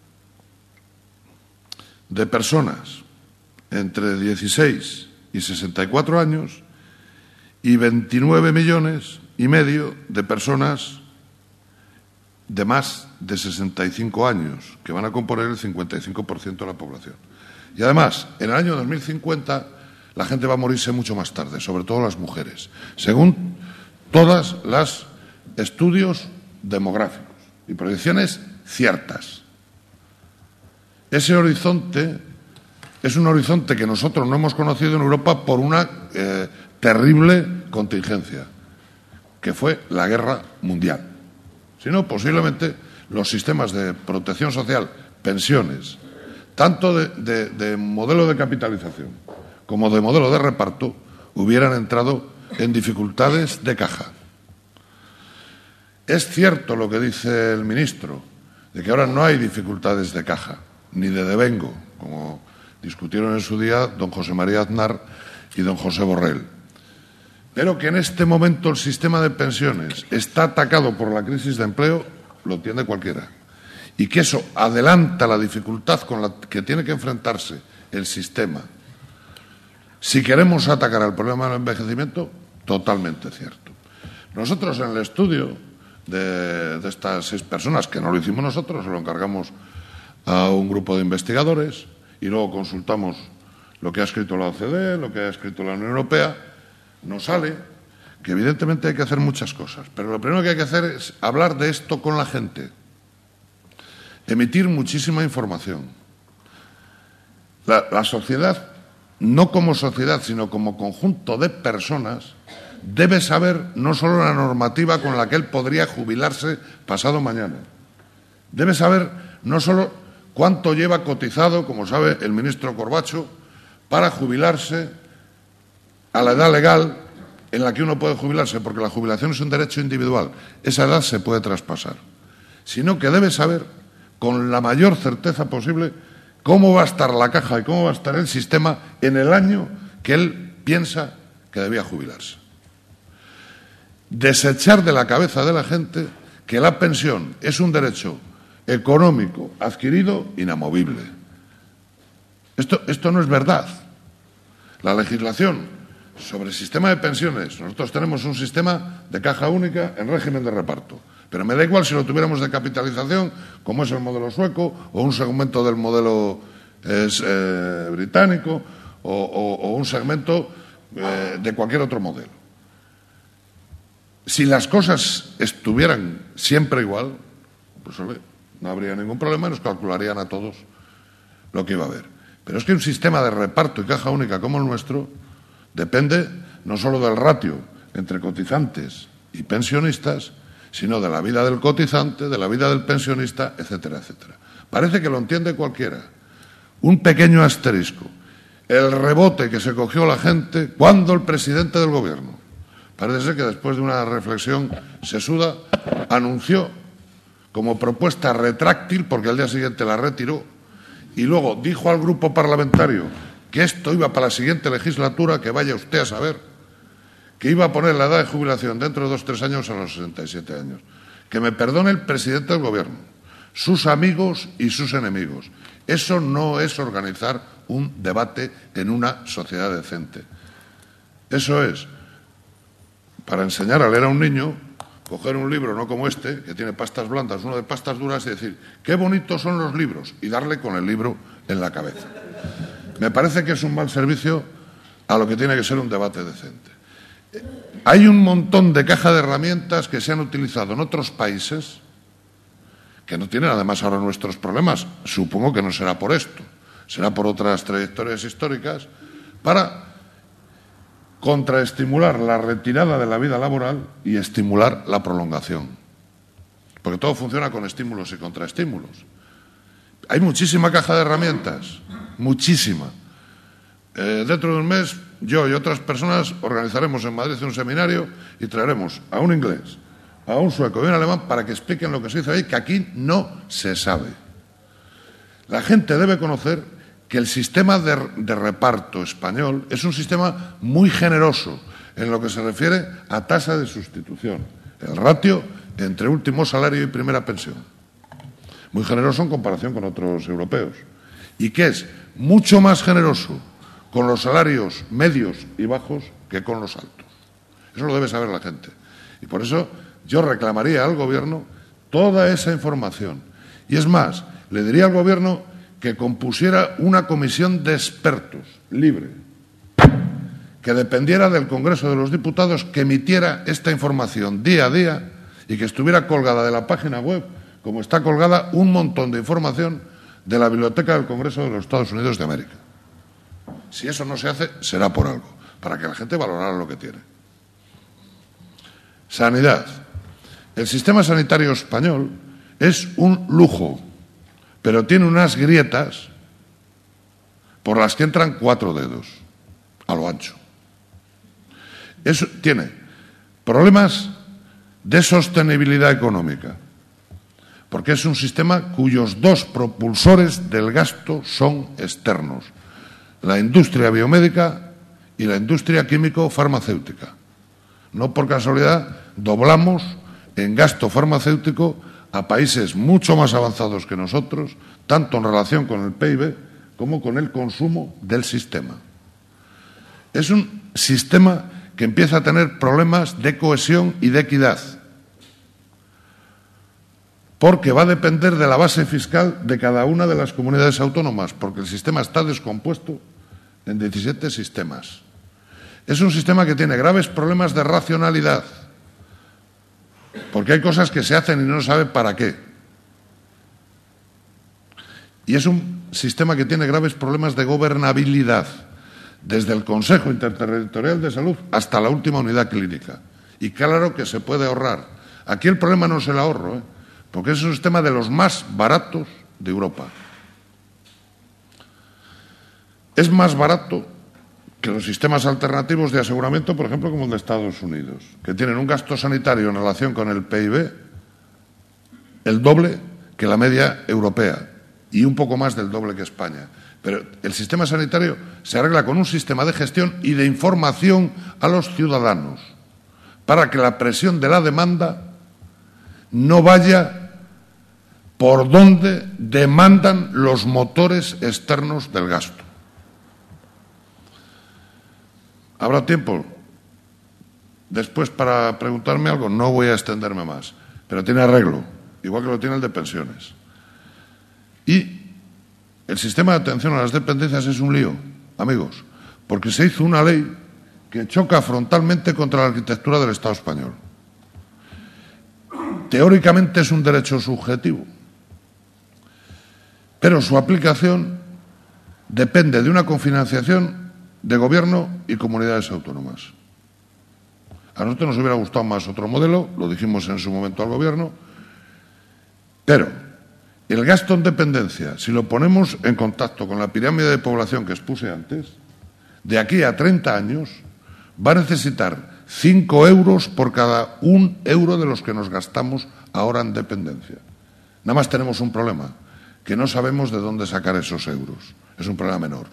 de personas entre 16 y 64 años y 29 millones y medio de personas de más de 65 años, que van a componer el 55% de la población. Y además, en el año 2050, la gente va a morirse mucho más tarde, sobre todo las mujeres, según todas las estudios demográficos y proyecciones ciertas. Ese horizonte es un horizonte que nosotros no hemos conocido en Europa por una terrible contingencia, que fue la guerra mundial. Si no, posiblemente los sistemas de protección social, pensiones, tanto de modelo de capitalización como de modelo de reparto, hubieran entrado en dificultades de caja. Es cierto lo que dice el ministro, de que ahora no hay dificultades de caja, ni de devengo, como discutieron en su día don José María Aznar y don José Borrell. Pero que en este momento el sistema de pensiones está atacado por la crisis de empleo, lo entiende cualquiera. Y que eso adelanta la dificultad con la que tiene que enfrentarse el sistema. Si queremos atacar el problema del envejecimiento, totalmente cierto. Nosotros en el estudio de estas 6 personas, que no lo hicimos nosotros, se lo encargamos a un grupo de investigadores y luego consultamos lo que ha escrito la OCDE, lo que ha escrito la Unión Europea, nos sale que evidentemente hay que hacer muchas cosas, pero lo primero que hay que hacer es hablar de esto con la gente, emitir muchísima información. La sociedad, no como sociedad, sino como conjunto de personas, debe saber no solo la normativa con la que él podría jubilarse pasado mañana, debe saber no solo cuánto lleva cotizado, como sabe el ministro Corbacho, para jubilarse a la edad legal en la que uno puede jubilarse, porque la jubilación es un derecho individual, esa edad se puede traspasar, sino que debe saber con la mayor certeza posible cómo va a estar la caja y cómo va a estar el sistema en el año que él piensa que debía jubilarse. Desechar de la cabeza de la gente que la pensión es un derecho económico adquirido inamovible. Esto no es verdad. La legislación sobre el sistema de pensiones, nosotros tenemos un sistema de caja única en régimen de reparto, pero me da igual si lo tuviéramos de capitalización, como es el modelo sueco, o un segmento del modelo británico, o un segmento de cualquier otro modelo. Si las cosas estuvieran siempre igual, pues no habría ningún problema y nos calcularían a todos lo que iba a haber. Pero es que un sistema de reparto y caja única como el nuestro depende no solo del ratio entre cotizantes y pensionistas, sino de la vida del cotizante, de la vida del pensionista, etcétera, etcétera. Parece que lo entiende cualquiera. Un pequeño asterisco. El rebote que se cogió la gente cuando el presidente del Gobierno, parece ser que después de una reflexión sesuda, anunció como propuesta retráctil, porque al día siguiente la retiró, y luego dijo al grupo parlamentario que esto iba para la siguiente legislatura, que vaya usted a saber, que iba a poner la edad de jubilación dentro de 2 o 3 años a los 67 años. Que me perdone el presidente del Gobierno, sus amigos y sus enemigos. Eso no es organizar un debate en una sociedad decente. Eso es, para enseñar a leer a un niño, coger un libro no como este, que tiene pastas blandas, uno de pastas duras, y decir, qué bonitos son los libros, y darle con el libro en la cabeza. Me parece que es un mal servicio a lo que tiene que ser un debate decente. Hay un montón de caja de herramientas que se han utilizado en otros países que no tienen además ahora nuestros problemas. Supongo que no será por esto, será por otras trayectorias históricas, para contraestimular la retirada de la vida laboral y estimular la prolongación. Porque todo funciona con estímulos y contraestímulos. Hay muchísima caja de herramientas, muchísima. Dentro de un mes, yo y otras personas organizaremos en Madrid un seminario y traeremos a un inglés, a un sueco y a un alemán para que expliquen lo que se dice ahí, que aquí no se sabe. La gente debe conocer que el sistema de reparto español es un sistema muy generoso en lo que se refiere a tasa de sustitución, el ratio entre último salario y primera pensión. Muy generoso en comparación con otros europeos. Y que es mucho más generoso con los salarios medios y bajos que con los altos. Eso lo debe saber la gente. Y por eso yo reclamaría al Gobierno toda esa información. Y es más, le diría al Gobierno que compusiera una comisión de expertos libre, que dependiera del Congreso de los Diputados, que emitiera esta información día a día y que estuviera colgada de la página web, como está colgada un montón de información de la Biblioteca del Congreso de los Estados Unidos de América. Si eso no se hace, será por algo, para que la gente valorara lo que tiene. Sanidad. El sistema sanitario español es un lujo, pero tiene unas grietas por las que entran 4 dedos, a lo ancho. tiene problemas de sostenibilidad económica, porque es un sistema cuyos dos propulsores del gasto son externos, la industria biomédica y la industria químico-farmacéutica. No por casualidad doblamos en gasto farmacéutico a países mucho más avanzados que nosotros, tanto en relación con el PIB como con el consumo del sistema. Es un sistema que empieza a tener problemas de cohesión y de equidad, porque va a depender de la base fiscal de cada una de las comunidades autónomas, porque el sistema está descompuesto en 17 sistemas. Es un sistema que tiene graves problemas de racionalidad, porque hay cosas que se hacen y no se sabe para qué. Y es un sistema que tiene graves problemas de gobernabilidad, desde el Consejo Interterritorial de Salud hasta la última unidad clínica. Y claro que se puede ahorrar. Aquí el problema no es el ahorro, porque es un sistema de los más baratos de Europa. Es más barato que los sistemas alternativos de aseguramiento, por ejemplo, como el de Estados Unidos, que tienen un gasto sanitario en relación con el PIB el doble que la media europea y un poco más del doble que España. Pero el sistema sanitario se arregla con un sistema de gestión y de información a los ciudadanos para que la presión de la demanda no vaya por donde demandan los motores externos del gasto. ¿Habrá tiempo después para preguntarme algo? No voy a extenderme más, pero tiene arreglo, igual que lo tiene el de pensiones. Y el sistema de atención a las dependencias es un lío, amigos, porque se hizo una ley que choca frontalmente contra la arquitectura del Estado español. Teóricamente es un derecho subjetivo, pero su aplicación depende de una cofinanciación de gobierno y comunidades autónomas. A nosotros nos hubiera gustado más otro modelo, lo dijimos en su momento al gobierno, pero el gasto en dependencia, si lo ponemos en contacto con la pirámide de población que expuse antes, de aquí a 30 años va a necesitar 5 euros por cada 1 euro de los que nos gastamos ahora en dependencia. Nada más tenemos un problema, que no sabemos de dónde sacar esos euros. Es un problema menor.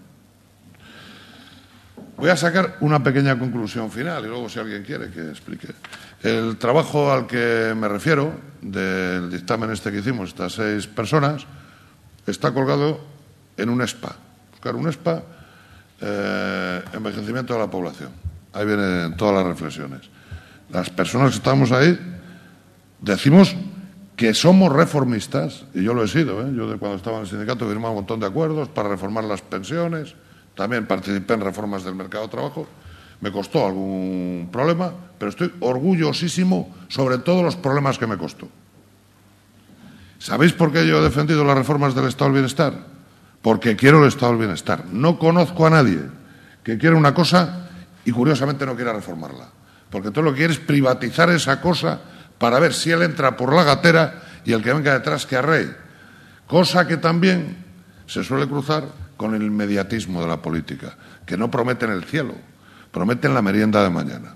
Voy a sacar una pequeña conclusión final y luego, si alguien quiere, que explique. El trabajo al que me refiero, del dictamen que hicimos, estas 6 personas, está colgado en un ESPA. Buscar un ESPA, envejecimiento de la población. Ahí vienen todas las reflexiones. Las personas que estamos ahí decimos que somos reformistas, y yo lo he sido, Yo cuando estaba en el sindicato firmaba un montón de acuerdos para reformar las pensiones. También participé en reformas del mercado de trabajo. Me costó algún problema, pero estoy orgullosísimo sobre todos los problemas que me costó. ¿Sabéis por qué yo he defendido las reformas del Estado del Bienestar? Porque quiero el Estado del Bienestar. No conozco a nadie que quiera una cosa y curiosamente no quiera reformarla. Porque todo lo que quiere es privatizar esa cosa para ver si él entra por la gatera y el que venga detrás que arree. Cosa que también se suele cruzar con el inmediatismo de la política, que no prometen el cielo, prometen la merienda de mañana.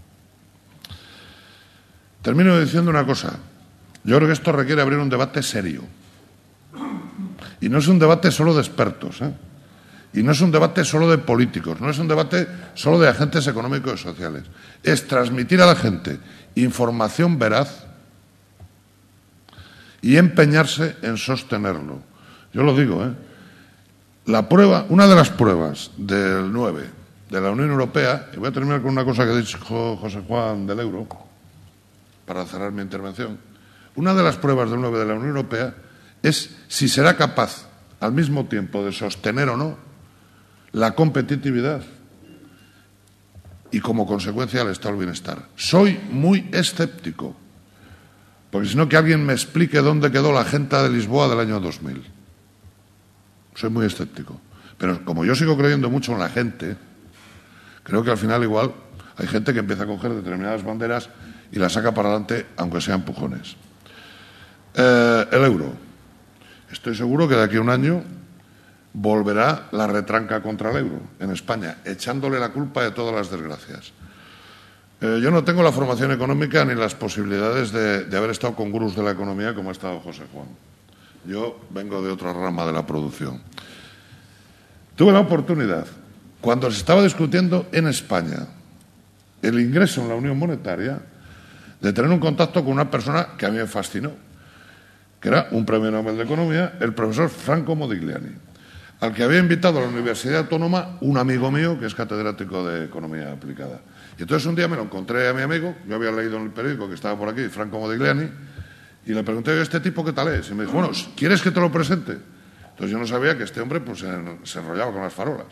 Termino diciendo una cosa. Yo creo que esto requiere abrir un debate serio. Y no es un debate solo de expertos, Y no es un debate solo de políticos, no es un debate solo de agentes económicos y sociales. Es transmitir a la gente información veraz y empeñarse en sostenerlo. Yo lo digo, una de las pruebas del 9 de la Unión Europea, y voy a terminar con una cosa que dijo José Juan del Euro, para cerrar mi intervención, una de las pruebas del 9 de la Unión Europea es si será capaz al mismo tiempo de sostener o no la competitividad y como consecuencia el estado del bienestar. Soy muy escéptico, porque si no que alguien me explique dónde quedó la Agenda de Lisboa del año 2000. Soy muy escéptico. Pero como yo sigo creyendo mucho en la gente, creo que al final igual hay gente que empieza a coger determinadas banderas y las saca para adelante, aunque sean empujones. El euro. Estoy seguro que de aquí a un año volverá la retranca contra el euro en España, echándole la culpa de todas las desgracias. Yo no tengo la formación económica ni las posibilidades de haber estado con gurús de la economía como ha estado José Juan. Yo vengo de otra rama de la producción. Tuve la oportunidad, cuando se estaba discutiendo en España el ingreso en la Unión Monetaria, de tener un contacto con una persona que a mí me fascinó, que era un premio Nobel de Economía, el profesor Franco Modigliani, al que había invitado a la Universidad Autónoma un amigo mío que es catedrático de Economía Aplicada. Y entonces un día me lo encontré a mi amigo, yo había leído en el periódico que estaba por aquí, Franco Modigliani, y le pregunté, ¿este tipo qué tal es? Y me dijo, bueno, ¿quieres que te lo presente? Entonces yo no sabía que este hombre pues, se enrollaba con las farolas.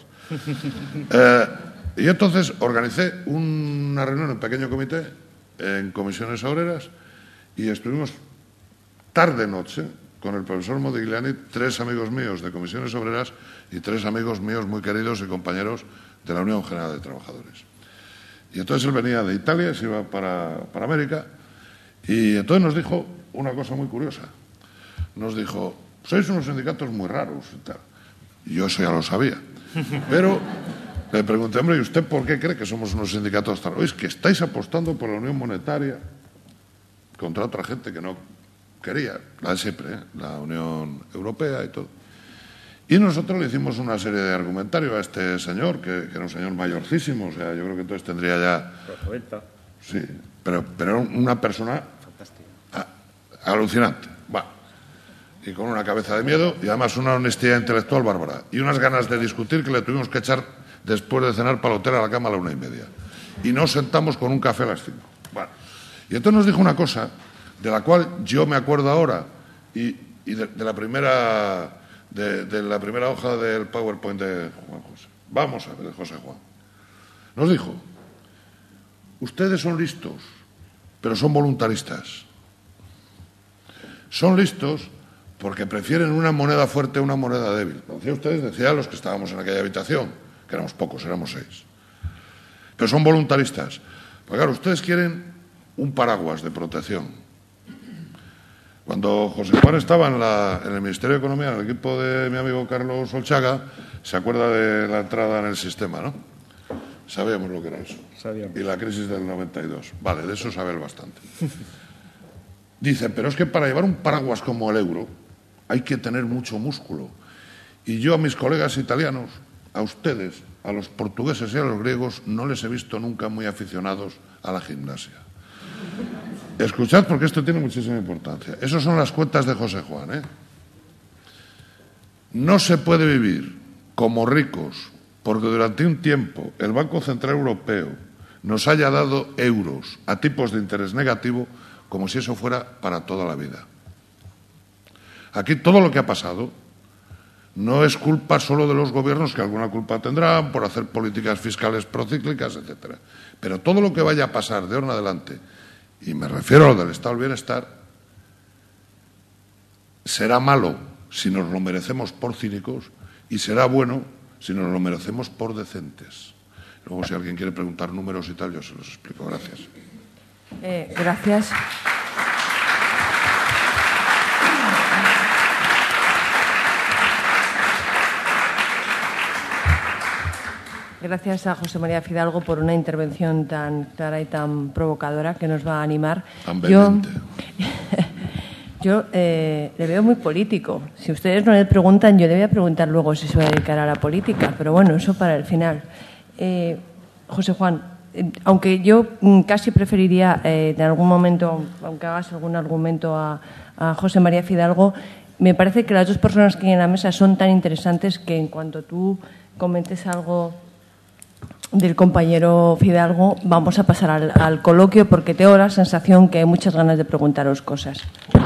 Y entonces organicé una reunión en pequeño comité en comisiones obreras y estuvimos tarde-noche con el profesor Modigliani, 3 amigos míos de comisiones obreras y 3 amigos míos muy queridos y compañeros de la Unión General de Trabajadores. Y entonces él venía de Italia, se iba para América, y entonces nos dijo una cosa muy curiosa. Nos dijo, sois unos sindicatos muy raros y tal. Y yo eso ya lo sabía. Pero le pregunté, hombre, ¿y usted por qué cree que somos unos sindicatos tan raros? Es que estáis apostando por la Unión Monetaria contra otra gente que no quería, la de siempre, la Unión Europea y todo. Y nosotros le hicimos una serie de argumentarios a este señor, que era un señor mayorcísimo, o sea, yo creo que entonces tendría ya... 90. Sí, pero era una persona... Fantástica. Alucinante, va. Y con una cabeza de miedo y además una honestidad intelectual bárbara. Y unas ganas de discutir que le tuvimos que echar después de cenar palotera a la cama a la 1:30. Y nos sentamos con un café a las 5. Bueno. Y entonces nos dijo una cosa de la cual yo me acuerdo ahora y de la primera... De la primera hoja del PowerPoint de Juan José. Vamos a ver, de José Juan. Nos dijo, ustedes son listos, pero son voluntaristas. Son listos porque prefieren una moneda fuerte a una moneda débil. Lo decía ustedes, decía los que estábamos en aquella habitación, que éramos pocos, éramos 6. Pero son voluntaristas. Porque claro, ustedes quieren un paraguas de protección. Cuando José Juan estaba en el Ministerio de Economía, en el equipo de mi amigo Carlos Olchaga, se acuerda de la entrada en el sistema, ¿no? Sabíamos lo que era eso. Sabíamos. Y la crisis del 92. Vale, de eso sabe él bastante. Dice, pero es que para llevar un paraguas como el euro hay que tener mucho músculo. Y yo a mis colegas italianos, a ustedes, a los portugueses y a los griegos, no les he visto nunca muy aficionados a la gimnasia. Escuchad porque esto tiene muchísima importancia. Esas son las cuentas de José Juan, ¿eh? No se puede vivir como ricos porque durante un tiempo el Banco Central Europeo nos haya dado euros a tipos de interés negativo como si eso fuera para toda la vida. Aquí todo lo que ha pasado no es culpa solo de los gobiernos, que alguna culpa tendrán por hacer políticas fiscales procíclicas, etcétera. Pero todo lo que vaya a pasar de ahora en adelante, y me refiero a lo del estado del bienestar, será malo si nos lo merecemos por cínicos y será bueno si nos lo merecemos por decentes. Luego, si alguien quiere preguntar números y tal, yo se los explico. Gracias. Gracias. Gracias a José María Fidalgo por una intervención tan clara y tan provocadora que nos va a animar. Yo le veo muy político. Si ustedes no le preguntan, yo le voy a preguntar luego si se va a dedicar a la política. Pero bueno, eso para el final. José Juan, aunque yo casi preferiría en algún momento, aunque hagas algún argumento a José María Fidalgo, me parece que las dos personas que hay en la mesa son tan interesantes que en cuanto tú comentes algo del compañero Fidalgo, vamos a pasar al coloquio porque tengo la sensación que hay muchas ganas de preguntaros cosas.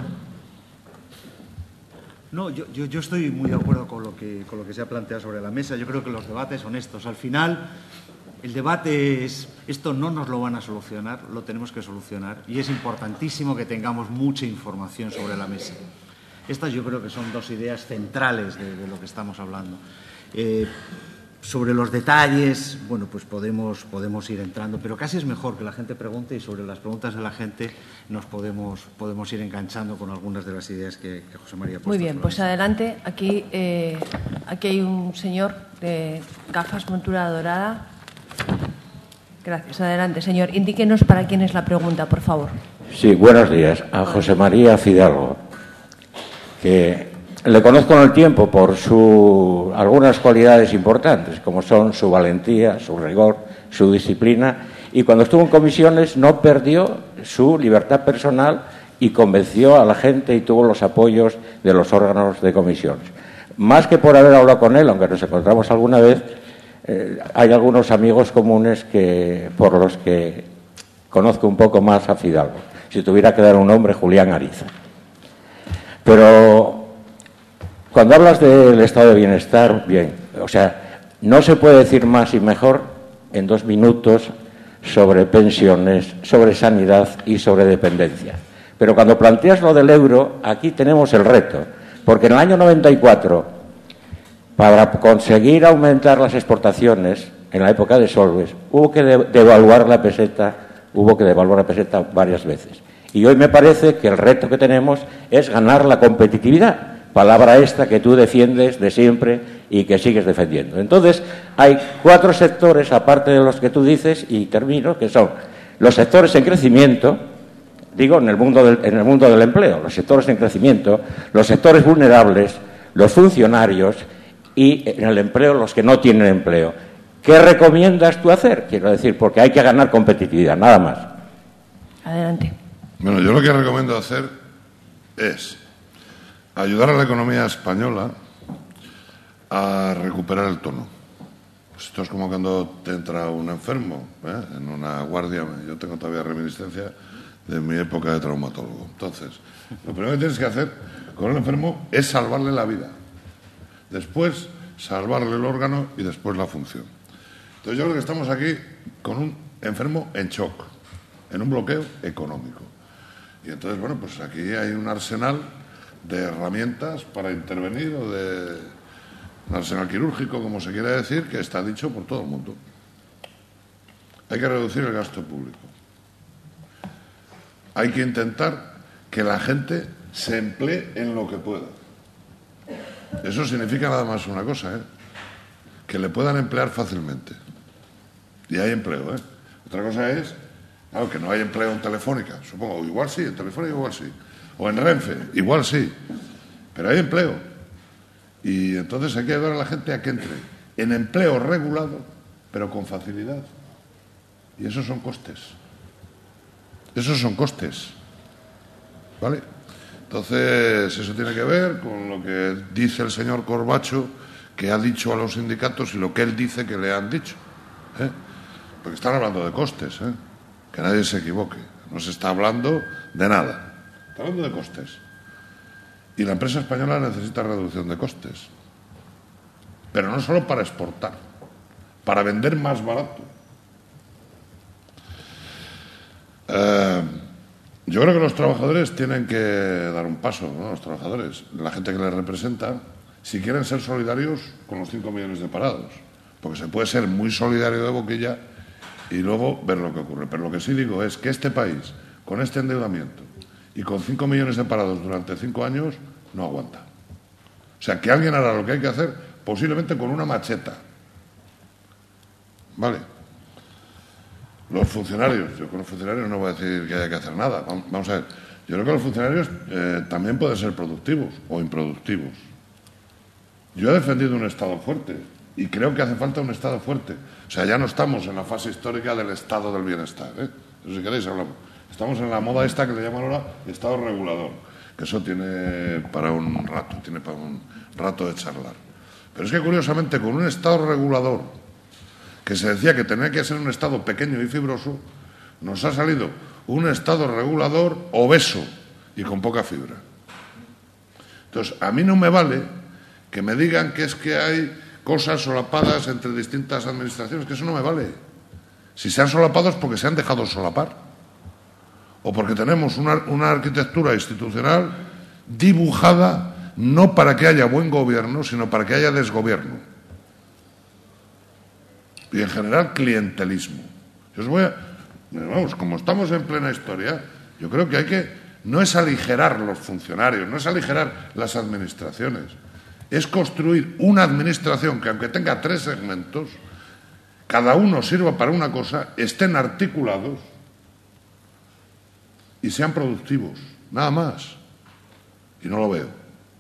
No, yo estoy muy de acuerdo con lo que se ha planteado sobre la mesa. Yo creo que los debates son estos. Al final, el debate es, esto no nos lo van a solucionar, lo tenemos que solucionar. Y es importantísimo que tengamos mucha información sobre la mesa. Estas yo creo que son dos ideas centrales de lo que estamos hablando. Sobre los detalles, bueno, pues podemos ir entrando, pero casi es mejor que la gente pregunte y sobre las preguntas de la gente nos podemos ir enganchando con algunas de las ideas que José María ha puesto. Muy bien, pues adelante. Aquí hay un señor de gafas, montura dorada. Gracias. Adelante, señor. Indíquenos para quién es la pregunta, por favor. Sí, buenos días. A José María Fidalgo, que le conozco en el tiempo por algunas cualidades importantes, como son su valentía, su rigor, su disciplina, y cuando estuvo en comisiones no perdió su libertad personal y convenció a la gente y tuvo los apoyos de los órganos de comisiones. Más que por haber hablado con él, aunque nos encontramos alguna vez, hay algunos amigos comunes por los que conozco un poco más a Fidalgo. Si tuviera que dar un nombre, Julián Ariza. Pero cuando hablas del estado de bienestar, bien, o sea, no se puede decir más y mejor en 2 minutos sobre pensiones, sobre sanidad y sobre dependencia. Pero cuando planteas lo del euro, aquí tenemos el reto, porque en el año 94, para conseguir aumentar las exportaciones, en la época de Solbes, hubo que devaluar la peseta varias veces. Y hoy me parece que el reto que tenemos es ganar la competitividad, palabra esta que tú defiendes de siempre y que sigues defendiendo. Entonces, hay 4 sectores, aparte de los que tú dices, y termino, que son los sectores en crecimiento, digo, en el mundo del empleo, los sectores en crecimiento, los sectores vulnerables, los funcionarios y en el empleo los que no tienen empleo. ¿Qué recomiendas tú hacer? Quiero decir, porque hay que ganar competitividad, nada más. Adelante. Bueno, yo lo que recomiendo hacer es ayudar a la economía española a recuperar el tono. Pues esto es como cuando te entra un enfermo en una guardia. Yo tengo todavía reminiscencia de mi época de traumatólogo. Entonces, lo primero que tienes que hacer con el enfermo es salvarle la vida. Después, salvarle el órgano y después la función. Entonces, yo creo que estamos aquí con un enfermo en shock, en un bloqueo económico. Y entonces, bueno, pues aquí hay un arsenal de herramientas para intervenir o de un arsenal quirúrgico, como se quiera decir, que está dicho por todo el mundo. Hay que reducir el gasto público. Hay que intentar que la gente se emplee en lo que pueda. Eso significa nada más una cosa, que le puedan emplear fácilmente. Y hay empleo, Otra cosa es, claro, que no hay empleo en Telefónica, supongo, igual sí, en Telefónica igual sí. O en Renfe, igual sí. Pero hay empleo. Y entonces hay que ayudar a la gente a que entre en empleo regulado, pero con facilidad. Y esos son costes. Esos son costes. ¿Vale? Entonces, eso tiene que ver con lo que dice el señor Corbacho, que ha dicho a los sindicatos y lo que él dice que le han dicho. Porque están hablando de costes, que nadie se equivoque. No se está hablando de nada. Está hablando de costes. Y la empresa española necesita reducción de costes. Pero no solo para exportar, para vender más barato. Yo creo que los trabajadores tienen que dar un paso, ¿no? Los trabajadores, la gente que les representa, si quieren ser solidarios con los 5 millones de parados. Porque se puede ser muy solidario de boquilla y luego ver lo que ocurre. Pero lo que sí digo es que este país, con este endeudamiento y con 5 millones de parados durante 5 años, no aguanta. O sea, que alguien hará lo que hay que hacer, posiblemente con una macheta. ¿Vale? Los funcionarios, yo con los funcionarios no voy a decir que haya que hacer nada. Vamos a ver, yo creo que los funcionarios también pueden ser productivos o improductivos. Yo he defendido un Estado fuerte y creo que hace falta un Estado fuerte. O sea, ya no estamos en la fase histórica del Estado del bienestar. Eso, si queréis, hablamos. Estamos en la moda esta que le llaman ahora Estado regulador, que eso tiene para un rato de charlar. Pero es que, curiosamente, con un Estado regulador, que se decía que tenía que ser un Estado pequeño y fibroso, nos ha salido un Estado regulador obeso y con poca fibra. Entonces, a mí no me vale que me digan que es que hay cosas solapadas entre distintas administraciones, que eso no me vale. Si se han solapado es porque se han dejado solapar. O porque tenemos una arquitectura institucional dibujada no para que haya buen gobierno, sino para que haya desgobierno. Y en general clientelismo. Vamos, como estamos en plena historia, yo creo que no es aligerar los funcionarios, no es aligerar las administraciones, es construir una administración que, aunque tenga 3 segmentos, cada uno sirva para una cosa, estén articulados y sean productivos, nada más. Y no lo veo.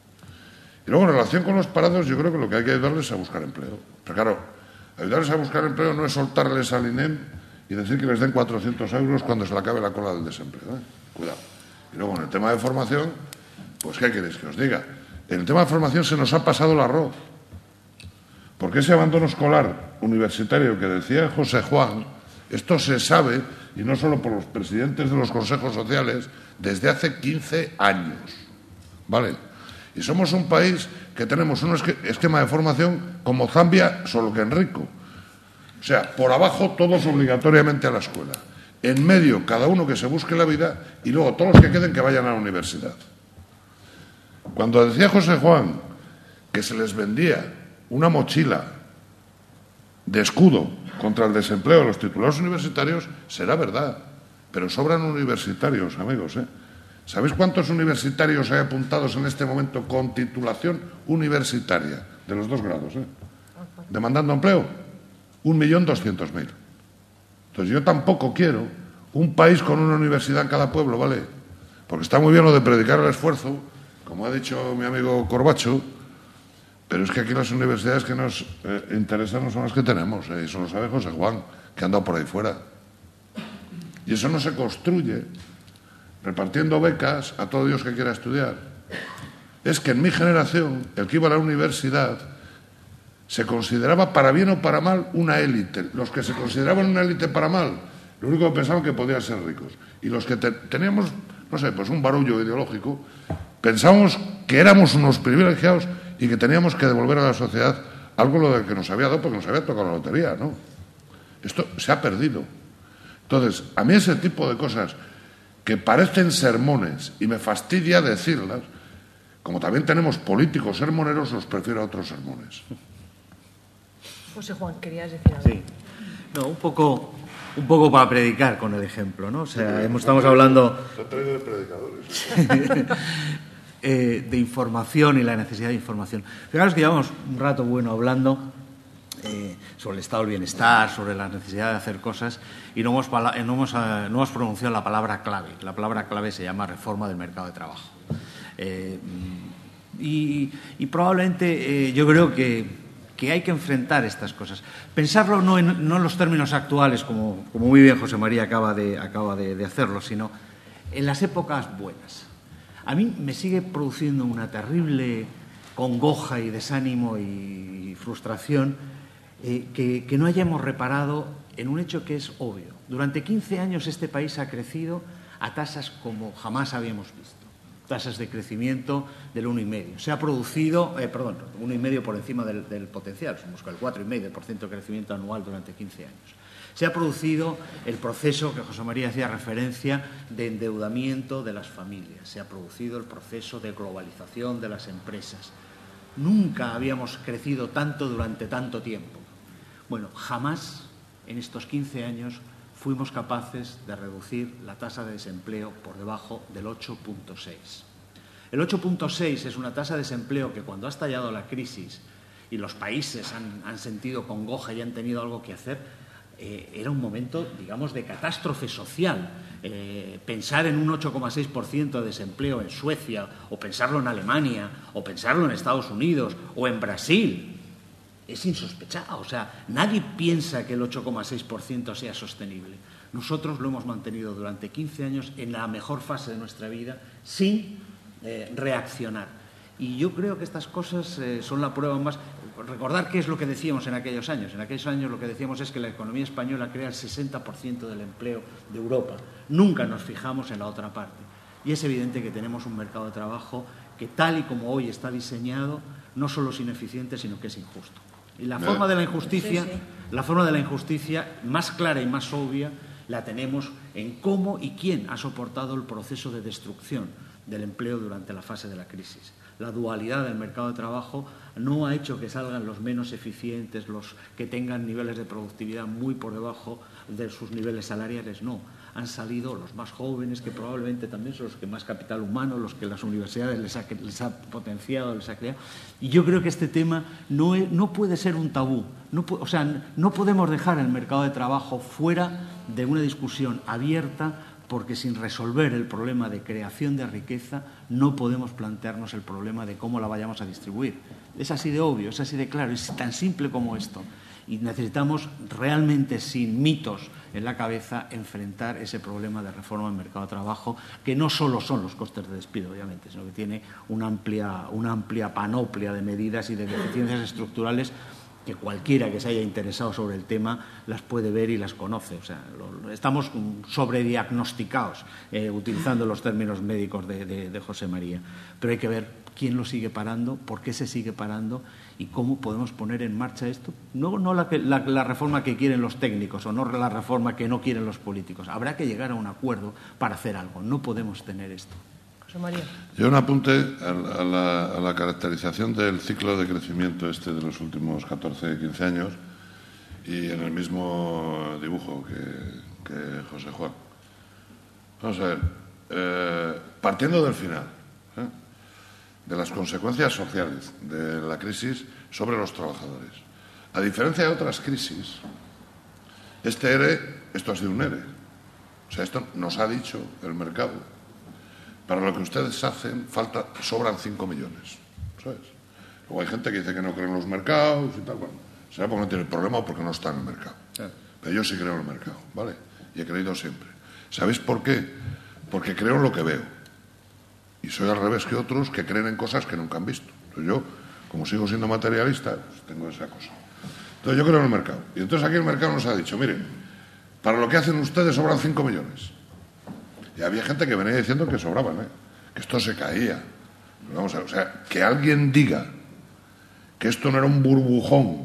Y luego, en relación con los parados, yo creo que lo que hay que ayudarles es a buscar empleo. Pero claro, ayudarles a buscar empleo no es soltarles al INEM y decir que les den 400 euros cuando se le acabe la cola del desempleo. Cuidado. Y luego, en el tema de formación, pues ¿qué queréis que os diga? En el tema de formación se nos ha pasado el arroz. Porque ese abandono escolar universitario que decía José Juan, esto se sabe, y no solo por los presidentes de los consejos sociales, desde hace 15 años. ¿Vale? Y somos un país que tenemos un esquema de formación como Zambia, solo que en rico. O sea, por abajo todos obligatoriamente a la escuela. En medio, cada uno que se busque la vida y luego todos los que queden que vayan a la universidad. Cuando decía José Juan que se les vendía una mochila de escudo contra el desempleo de los titulados universitarios, será verdad. Pero sobran universitarios, amigos, ¿eh? ¿Sabéis cuántos universitarios hay apuntados en este momento con titulación universitaria de los 2 grados, demandando empleo? 1.200.000. Entonces yo tampoco quiero un país con una universidad en cada pueblo, ¿vale? Porque está muy bien lo de predicar el esfuerzo, como ha dicho mi amigo Corbacho, pero es que aquí las universidades que nos interesan no son las que tenemos, y eso lo sabe José Juan, que ha andado por ahí fuera. Y eso no se construye repartiendo becas a todo Dios que quiera estudiar. Es que en mi generación, el que iba a la universidad se consideraba, para bien o para mal, una élite. Los que se consideraban una élite para mal, lo único que pensaban que podían ser ricos. Y los que teníamos, no sé, pues un barullo ideológico, pensábamos que éramos unos privilegiados y que teníamos que devolver a la sociedad algo de lo que nos había dado porque nos había tocado la lotería, ¿no? Esto se ha perdido. Entonces, a mí ese tipo de cosas que parecen sermones y me fastidia decirlas, como también tenemos políticos sermoneros, los prefiero a otros sermones. José Juan, querías decir algo. Sí. No, un poco para predicar con el ejemplo, ¿no? O sea, estamos hablando de predicadores. De información y la necesidad de información. Fijaros que llevamos un rato bueno hablando sobre el estado del bienestar, sobre la necesidad de hacer cosas, y no hemos pronunciado la palabra clave. La palabra clave se llama reforma del mercado de trabajo. Y probablemente yo creo que hay que enfrentar estas cosas. Pensarlo no en los términos actuales, como muy bien José María acaba de hacerlo, sino en las épocas buenas. A mí me sigue produciendo una terrible congoja y desánimo y frustración que no hayamos reparado en un hecho que es obvio. Durante 15 años este país ha crecido a tasas como jamás habíamos visto. Tasas de crecimiento del 1,5. Se ha producido, 1,5 por encima del potencial, somos con el 4,5% de crecimiento anual durante 15 años. Se ha producido el proceso que José María hacía referencia de endeudamiento de las familias. Se ha producido el proceso de globalización de las empresas. Nunca habíamos crecido tanto durante tanto tiempo. Bueno, jamás en estos 15 años fuimos capaces de reducir la tasa de desempleo por debajo del 8,6. El 8,6 es una tasa de desempleo que cuando ha estallado la crisis y los países han sentido congoja y han tenido algo que hacer, era un momento, digamos, de catástrofe social. Pensar en un 8,6% de desempleo en Suecia, o pensarlo en Alemania, o pensarlo en Estados Unidos, o en Brasil, es insospechado. O sea, nadie piensa que el 8,6% sea sostenible. Nosotros lo hemos mantenido durante 15 años en la mejor fase de nuestra vida sin reaccionar. Y yo creo que estas cosas son la prueba más. Recordar qué es lo que decíamos en aquellos años. En aquellos años lo que decíamos es que la economía española crea el 60% del empleo de Europa. Nunca nos fijamos en la otra parte. Y es evidente que tenemos un mercado de trabajo que, tal y como hoy está diseñado, no solo es ineficiente, sino que es injusto. Y la forma de la injusticia más clara y más obvia la tenemos en cómo y quién ha soportado el proceso de destrucción del empleo durante la fase de la crisis. La dualidad del mercado de trabajo no ha hecho que salgan los menos eficientes, los que tengan niveles de productividad muy por debajo de sus niveles salariales, no. han salido los más jóvenes, que probablemente también son los que más capital humano, los que las universidades les ha potenciado, les ha creado. Y yo creo que este tema no puede ser un tabú. No podemos dejar el mercado de trabajo fuera de una discusión abierta, porque sin resolver el problema de creación de riqueza no podemos plantearnos el problema de cómo la vayamos a distribuir. Es así de obvio, es así de claro, es tan simple como esto. Y necesitamos realmente, sin mitos en la cabeza, enfrentar ese problema de reforma del mercado de trabajo, que no solo son los costes de despido, obviamente, sino que tiene una amplia panoplia de medidas y de deficiencias estructurales que cualquiera que se haya interesado sobre el tema las puede ver y las conoce. O sea, estamos sobrediagnosticados, utilizando los términos médicos de José María. Pero hay que ver quién lo sigue parando, por qué se sigue parando y cómo podemos poner en marcha esto. No la reforma que quieren los técnicos o no la reforma que no quieren los políticos. Habrá que llegar a un acuerdo para hacer algo. No podemos tener esto. José María. Yo un apunte a la caracterización del ciclo de crecimiento de los últimos 14, 15 años y en el mismo dibujo que José Juan. Vamos a ver, partiendo del final, de las consecuencias sociales de la crisis sobre los trabajadores. A diferencia de otras crisis, este ERE, esto ha sido un ERE. O sea, esto nos ha dicho el mercado. Para lo que ustedes hacen, sobran 5 millones. ¿Sabes? Luego hay gente que dice que no cree en los mercados y tal. Bueno, será porque no tiene el problema o porque no está en el mercado. Pero yo sí creo en el mercado, ¿vale? Y he creído siempre. ¿Sabéis por qué? Porque creo en lo que veo. Y soy al revés que otros que creen en cosas que nunca han visto. Entonces yo, como sigo siendo materialista, pues tengo esa cosa. Entonces yo creo en el mercado. Y entonces aquí el mercado nos ha dicho, miren, para lo que hacen ustedes sobran 5 millones. Y había gente que venía diciendo que sobraban, que esto se caía. Pero vamos a ver, o sea, que alguien diga que esto no era un burbujón,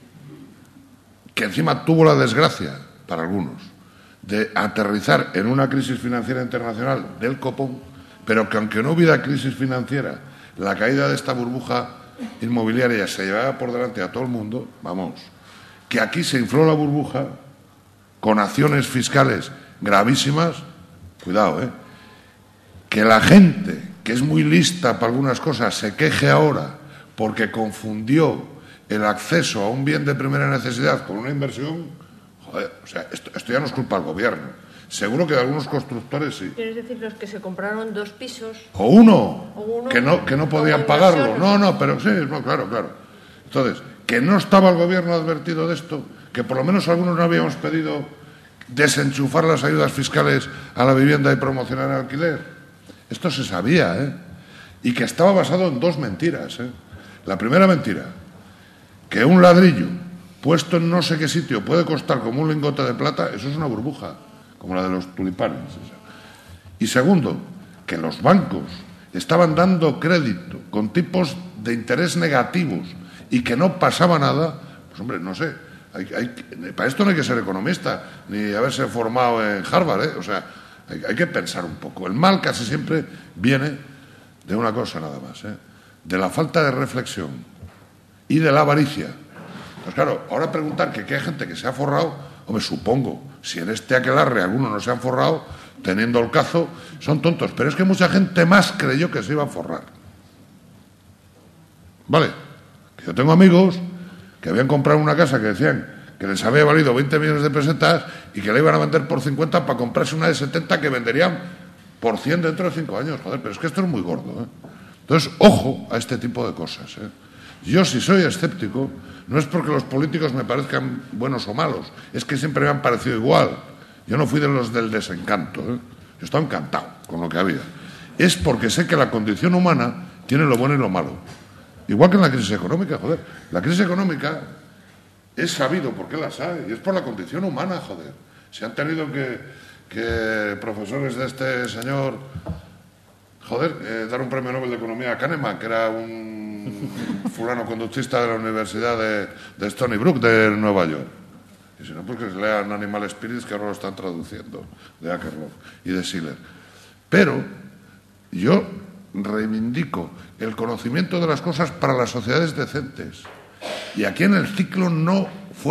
que encima tuvo la desgracia, para algunos, de aterrizar en una crisis financiera internacional del copón, pero que aunque no hubiera crisis financiera, la caída de esta burbuja inmobiliaria se llevaba por delante a todo el mundo, vamos, que aquí se infló la burbuja con acciones fiscales gravísimas. Cuidado, que la gente, que es muy lista para algunas cosas, se queje ahora porque confundió el acceso a un bien de primera necesidad con una inversión, joder, o sea, esto ya no es culpa del gobierno. Seguro que de algunos constructores sí. ¿Quieres decir los que se compraron 2 pisos? O uno que no podían pagarlo. No, pero sí, no, claro. Entonces, que no estaba el gobierno advertido de esto, que por lo menos algunos no habíamos pedido desenchufar las ayudas fiscales a la vivienda y promocionar el alquiler. Esto se sabía, y que estaba basado en 2 mentiras. La primera mentira, que un ladrillo puesto en no sé qué sitio puede costar como un lingote de plata, eso es una burbuja, como la de los tulipanes. Y segundo, que los bancos estaban dando crédito con tipos de interés negativos y que no pasaba nada, pues hombre, no sé. Para esto no hay que ser economista ni haberse formado en Harvard, O sea, hay que pensar un poco. El mal casi siempre viene de una cosa nada más, de la falta de reflexión y de la avaricia. Pues claro, ahora preguntar que hay gente que se ha forrado, hombre, supongo, si en este aquelarre algunos no se han forrado, teniendo el cazo, son tontos. Pero es que mucha gente más creyó que se iba a forrar. ¿Vale? Que yo tengo amigos que habían comprado una casa que decían que les había valido 20 millones de pesetas y que la iban a vender por 50 para comprarse una de 70 que venderían por 100 dentro de 5 años. Joder, pero es que esto es muy gordo, Entonces, ojo a este tipo de cosas, Yo, si soy escéptico, no es porque los políticos me parezcan buenos o malos, es que siempre me han parecido igual. Yo no fui de los del desencanto, Yo estaba encantado con lo que había. Es porque sé que la condición humana tiene lo bueno y lo malo. Igual que en la crisis económica, joder. La crisis económica es sabido por qué las hay, y es por la condición humana, joder. Se han tenido que profesores de este señor, dar un premio Nobel de Economía a Kahneman, que era un fulano conductista de la Universidad de Stony Brook de Nueva York. Y si no, pues que se lean Animal Spirits, que ahora lo están traduciendo, de Akerlof y de Schiller. Pero yo reivindico el conocimiento de las cosas para las sociedades decentes. Y aquí en el ciclo no fue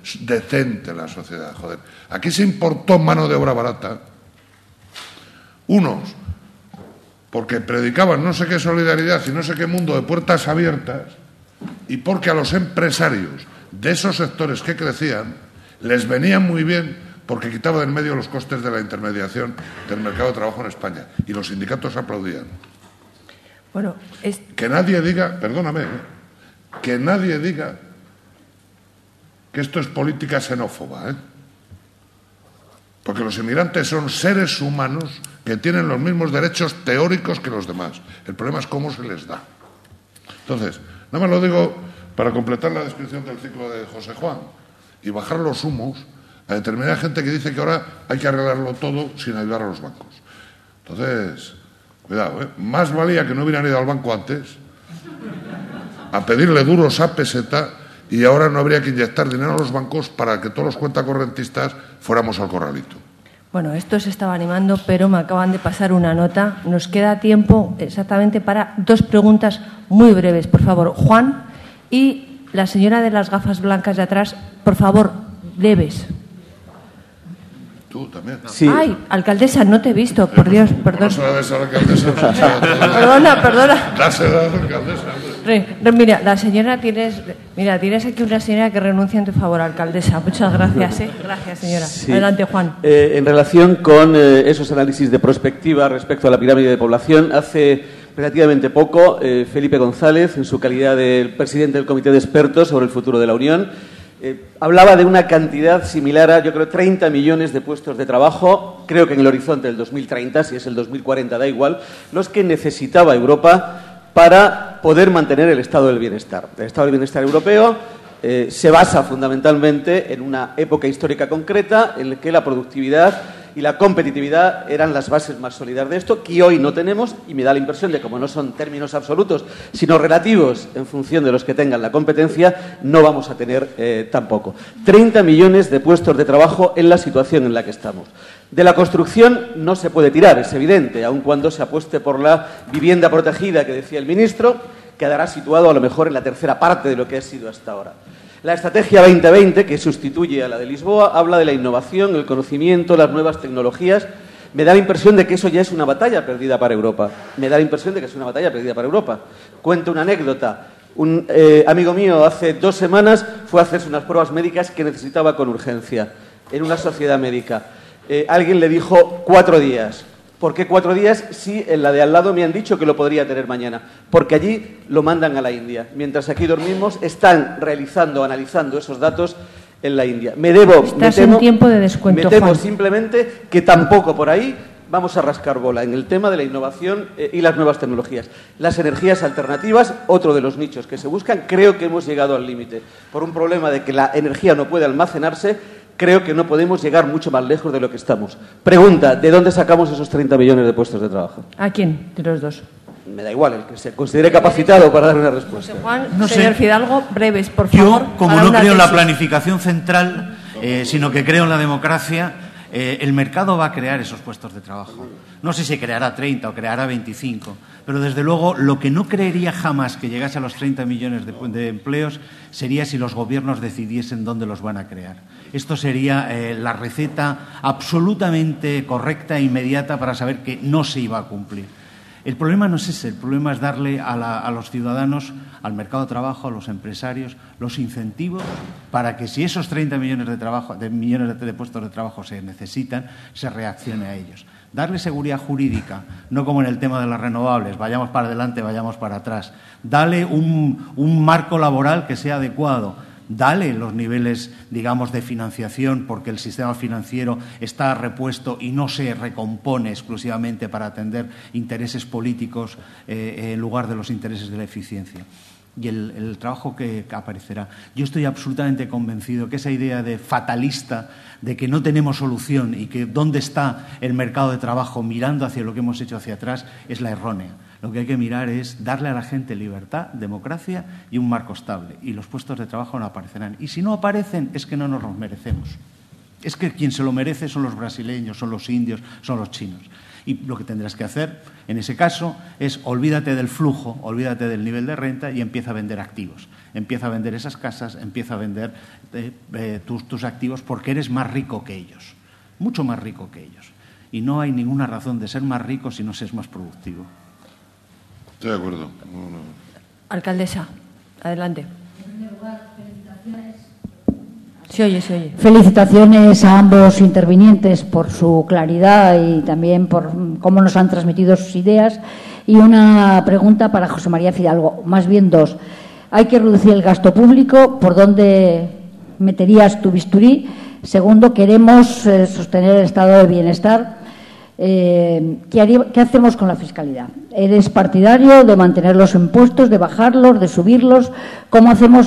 decente la sociedad, joder. Aquí se importó mano de obra barata. Unos, porque predicaban no sé qué solidaridad y no sé qué mundo de puertas abiertas, y porque a los empresarios de esos sectores que crecían les venía muy bien porque quitaba del medio los costes de la intermediación del mercado de trabajo en España. Y los sindicatos aplaudían. Bueno, que nadie diga, perdóname, que nadie diga que esto es política xenófoba, porque los inmigrantes son seres humanos que tienen los mismos derechos teóricos que los demás. El problema es cómo se les da. Entonces, nada más lo digo para completar la descripción del ciclo de José Juan y bajar los humos a determinada gente que dice que ahora hay que arreglarlo todo sin ayudar a los bancos. Entonces, cuidado, más valía que no hubieran ido al banco antes a pedirle duros a peseta y ahora no habría que inyectar dinero a los bancos para que todos los cuentacorrentistas fuéramos al corralito. Bueno, esto se estaba animando, pero me acaban de pasar una nota. Nos queda tiempo exactamente para 2 preguntas muy breves. Por favor, Juan y la señora de las gafas blancas de atrás, por favor, breves. Tú también. Sí. Ay, alcaldesa, no te he visto, por Dios, perdón. No se la des a la alcaldesa. Perdona. Dásela a la alcaldesa. Mira, la señora tienes aquí una señora que renuncia en tu favor, alcaldesa. Muchas gracias, Gracias, señora. Sí. Adelante, Juan. En relación con esos análisis de prospectiva respecto a la pirámide de población, hace relativamente poco Felipe González, en su calidad de presidente del Comité de Expertos sobre el futuro de la Unión, hablaba de una cantidad similar a, yo creo, 30 millones de puestos de trabajo, creo que en el horizonte del 2030, si es el 2040 da igual, los que necesitaba Europa para poder mantener el estado del bienestar. El estado del bienestar europeo se basa fundamentalmente en una época histórica concreta en la que la productividad y la competitividad eran las bases más sólidas de esto, que hoy no tenemos, y me da la impresión de que como no son términos absolutos, sino relativos en función de los que tengan la competencia, no vamos a tener tampoco. 30 millones de puestos de trabajo en la situación en la que estamos. De la construcción no se puede tirar, es evidente, aun cuando se apueste por la vivienda protegida que decía el ministro, quedará situado a lo mejor en la tercera parte de lo que ha sido hasta ahora. La Estrategia 2020, que sustituye a la de Lisboa, habla de la innovación, el conocimiento, las nuevas tecnologías. Me da la impresión de que eso ya es una batalla perdida para Europa. Cuento una anécdota. Un amigo mío hace 2 semanas fue a hacerse unas pruebas médicas que necesitaba con urgencia en una sociedad médica. Alguien le dijo 4 días. ¿Por qué 4 días? Si en la de al lado me han dicho que lo podría tener mañana. Porque allí lo mandan a la India. Mientras aquí dormimos, están analizando esos datos en la India. Me en tiempo de descuento, me temo Juan. simplemente que tampoco por ahí vamos a rascar bola en el tema de la innovación y las nuevas tecnologías. Las energías alternativas, otro de los nichos que se buscan, creo que hemos llegado al límite. Por un problema de que la energía no puede almacenarse, creo que no podemos llegar mucho más lejos de lo que estamos. Pregunta, ¿de dónde sacamos esos 30 millones de puestos de trabajo? ¿A quién de los dos? Me da igual, el que se considere capacitado para dar una respuesta. José Juan, No señor sé. Fidalgo, breves, por favor. Yo, como para no una creo en la tesis. planificación central, sino que creo en la democracia, el mercado va a crear esos puestos de trabajo. No sé si creará 30 o creará 25, pero desde luego lo que no creería jamás que llegase a los 30 millones de empleos sería si los gobiernos decidiesen dónde los van a crear. Esto sería la receta absolutamente correcta e inmediata para saber que no se iba a cumplir. El problema no es ese, el problema es darle a los ciudadanos, al mercado de trabajo, a los empresarios, los incentivos para que si esos 30 millones de puestos de trabajo se necesitan, se reaccione a ellos. Darle seguridad jurídica, no como en el tema de las renovables, vayamos para adelante, vayamos para atrás. Dale un marco laboral que sea adecuado. Dale los niveles, digamos, de financiación, porque el sistema financiero está repuesto y no se recompone exclusivamente para atender intereses políticos en lugar de los intereses de la eficiencia. Y el trabajo que aparecerá. Yo estoy absolutamente convencido que esa idea de fatalista, de que no tenemos solución y que dónde está el mercado de trabajo mirando hacia lo que hemos hecho hacia atrás, es la errónea. Lo que hay que mirar es darle a la gente libertad, democracia y un marco estable. Y los puestos de trabajo no aparecerán. Y si no aparecen, es que no nos los merecemos. Es que quien se lo merece son los brasileños, son los indios, son los chinos. Y lo que tendrás que hacer, en ese caso, es olvídate del flujo, olvídate del nivel de renta y empieza a vender activos. Empieza a vender esas casas, empieza a vender tus activos porque eres más rico que ellos, mucho más rico que ellos. Y no hay ninguna razón de ser más rico si no se es más productivo. Estoy de acuerdo. Alcaldesa, adelante. En primer lugar, felicitaciones. Se oye. Felicitaciones a ambos intervinientes por su claridad y también por cómo nos han transmitido sus ideas. Y una pregunta para José María Fidalgo, más bien dos. Hay que reducir el gasto público. ¿Por dónde meterías tu bisturí? Segundo, queremos sostener el estado de bienestar. ¿Qué hacemos con la fiscalidad? ¿Eres partidario de mantener los impuestos, de bajarlos, de subirlos? ¿Cómo hacemos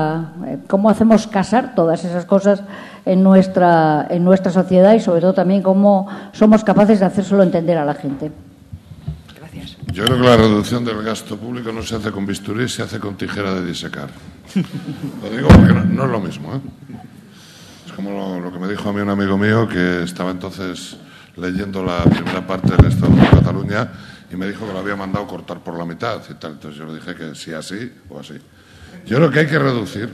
casar todas esas cosas en nuestra sociedad y, sobre todo, también cómo somos capaces de hacérselo entender a la gente? Gracias. Yo creo que la reducción del gasto público no se hace con bisturí, se hace con tijera de disecar. Lo digo porque no es lo mismo, ¿eh? Es como lo que me dijo a mí un amigo mío que estaba entonces leyendo la primera parte del Estado de Cataluña y me dijo que lo había mandado cortar por la mitad y tal. Entonces yo le dije que sí así o así. Yo creo que hay que reducir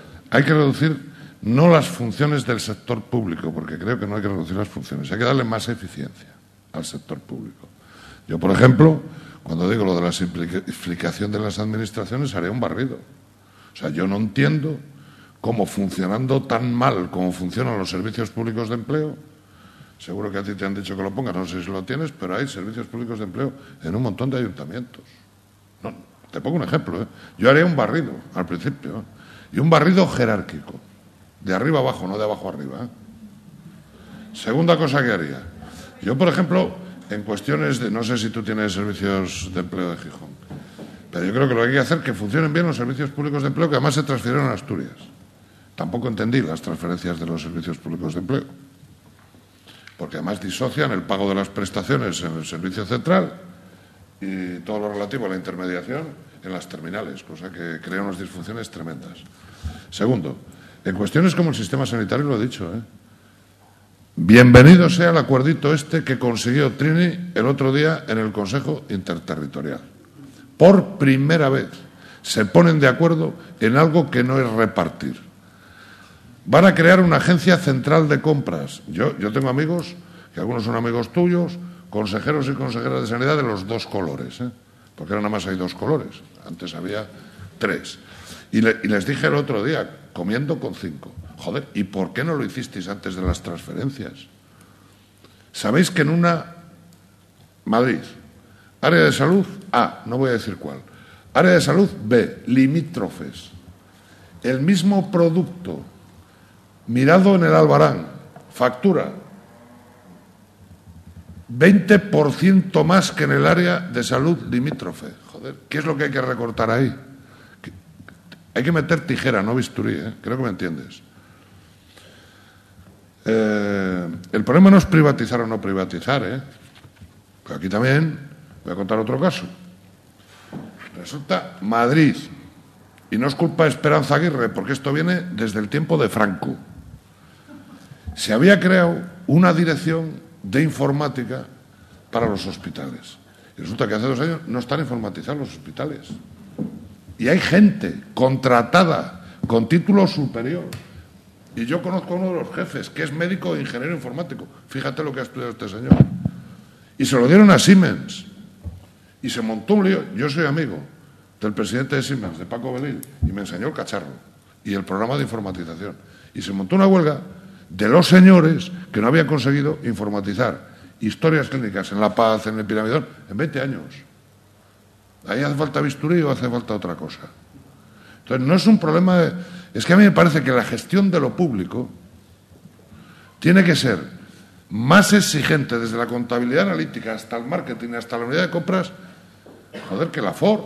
no las funciones del sector público, porque creo que no hay que reducir las funciones, hay que darle más eficiencia al sector público. Yo, por ejemplo, cuando digo lo de la simplificación de las administraciones, haré un barrido. O sea, yo no entiendo cómo, funcionando tan mal como funcionan los servicios públicos de empleo, seguro que a ti te han dicho que lo pongas, no sé si lo tienes, pero hay servicios públicos de empleo en un montón de ayuntamientos. No, te pongo un ejemplo, ¿eh? Yo haría un barrido al principio, ¿eh? Y un barrido jerárquico, de arriba abajo, no de abajo arriba, ¿eh? Segunda cosa que haría. Yo, por ejemplo, en cuestiones de, no sé si tú tienes servicios de empleo de Gijón, pero yo creo que lo que hay que hacer es que funcionen bien los servicios públicos de empleo que además se transfirieron a Asturias. Tampoco entendí las transferencias de los servicios públicos de empleo, porque además disocian el pago de las prestaciones en el servicio central y todo lo relativo a la intermediación en las terminales, cosa que crea unas disfunciones tremendas. Segundo, en cuestiones como el sistema sanitario, lo he dicho, bienvenido sea el acuerdito este que consiguió Trini el otro día en el Consejo Interterritorial. Por primera vez se ponen de acuerdo en algo que no es repartir. Van a crear una agencia central de compras. Yo tengo amigos, que algunos son amigos tuyos, consejeros y consejeras de sanidad de los dos colores, porque ahora nada más hay dos colores, antes había tres. Y les dije el otro día, comiendo con 5, joder, ¿y por qué no lo hicisteis antes de las transferencias? ¿Sabéis que en una Madrid, área de salud A, no voy a decir cuál, área de salud B, limítrofes, el mismo producto, mirado en el albarán, factura 20% más que en el área de salud limítrofe? Joder, ¿qué es lo que hay que recortar ahí? Hay que meter tijera, no bisturí, creo que me entiendes. El problema no es privatizar o no privatizar, pero aquí también voy a contar otro caso. Resulta Madrid, y no es culpa de Esperanza Aguirre, porque esto viene desde el tiempo de Franco. Se había creado una dirección de informática para los hospitales. Y resulta que hace 2 años no están informatizados los hospitales. Y hay gente contratada con título superior. Y yo conozco a uno de los jefes, que es médico e ingeniero informático. Fíjate lo que ha estudiado este señor. Y se lo dieron a Siemens. Y se montó un lío. Yo soy amigo del presidente de Siemens, de Paco Belil, y me enseñó el cacharro y el programa de informatización. Y se montó una huelga de los señores que no habían conseguido informatizar historias clínicas en La Paz, en el Piramidón, en 20 años. ¿Ahí hace falta bisturí o hace falta otra cosa? Entonces, no es un problema de... Es que a mí me parece que la gestión de lo público tiene que ser más exigente desde la contabilidad analítica hasta el marketing, hasta la unidad de compras, joder, que la Ford.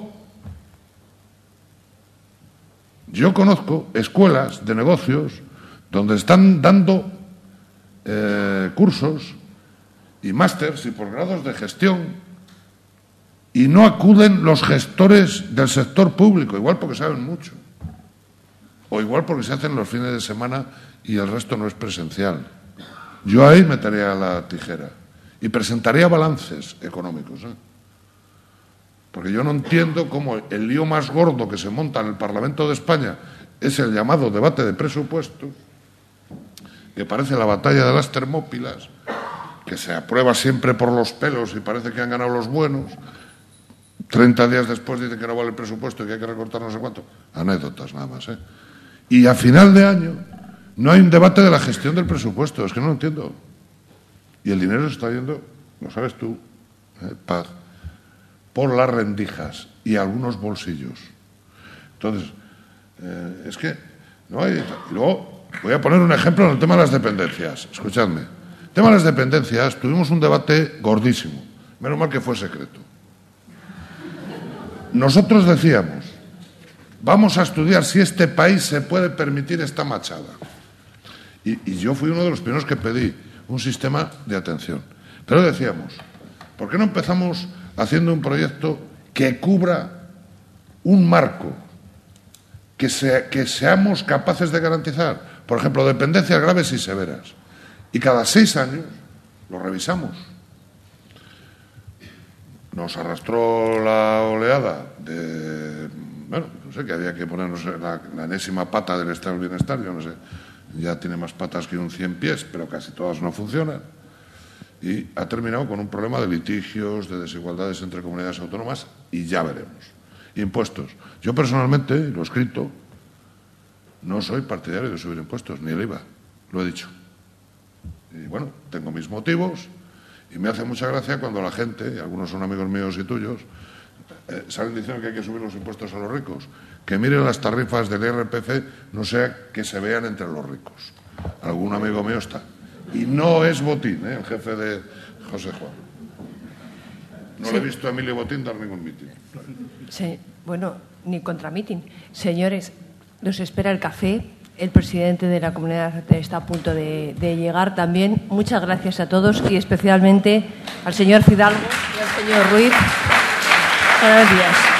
Yo conozco escuelas de negocios donde están dando cursos y másters y posgrados de gestión y no acuden los gestores del sector público, igual porque saben mucho, o igual porque se hacen los fines de semana y el resto no es presencial. Yo ahí metería la tijera y presentaría balances económicos, ¿eh? Porque yo no entiendo cómo el lío más gordo que se monta en el Parlamento de España es el llamado debate de presupuestos, que parece la batalla de las Termópilas, que se aprueba siempre por los pelos y parece que han ganado los buenos. 30 días después dicen que no vale el presupuesto y que hay que recortar no sé cuánto. Anécdotas nada más, ¿eh? Y a final de año no hay un debate de la gestión del presupuesto. Es que no lo entiendo. Y el dinero se está yendo, lo sabes tú, Paz, por las rendijas y algunos bolsillos. Entonces, es que no hay... Y luego voy a poner un ejemplo en el tema de las dependencias. Escuchadme. El tema de las dependencias, tuvimos un debate gordísimo. Menos mal que fue secreto. Nosotros decíamos, vamos a estudiar si este país se puede permitir esta machada. Y yo fui uno de los primeros que pedí un sistema de atención. Pero decíamos, ¿por qué no empezamos haciendo un proyecto que cubra un marco que seamos capaces de garantizar? Por ejemplo, dependencias graves y severas. Y cada 6 años lo revisamos. Nos arrastró la oleada de... Bueno, no sé, que había que ponernos la enésima pata del estado del bienestar, yo no sé. Ya tiene más patas que un 100 pies, pero casi todas no funcionan. Y ha terminado con un problema de litigios, de desigualdades entre comunidades autónomas, y ya veremos. Impuestos. Yo personalmente, lo he escrito, no soy partidario de subir impuestos, ni el IVA, lo he dicho. Y bueno, tengo mis motivos, y me hace mucha gracia cuando la gente, y algunos son amigos míos y tuyos, salen diciendo que hay que subir los impuestos a los ricos. Que miren las tarifas del IRPF, no sea que se vean entre los ricos. Algún amigo mío está. Y no es Botín, el jefe de José Juan. No le he visto a Emilio Botín dar ningún mitin. Sí, bueno, ni contramitin. Señores, nos espera el café. El presidente de la comunidad está a punto de llegar también. Muchas gracias a todos y especialmente al señor Fidalgo y al señor Ruiz. Buenos días.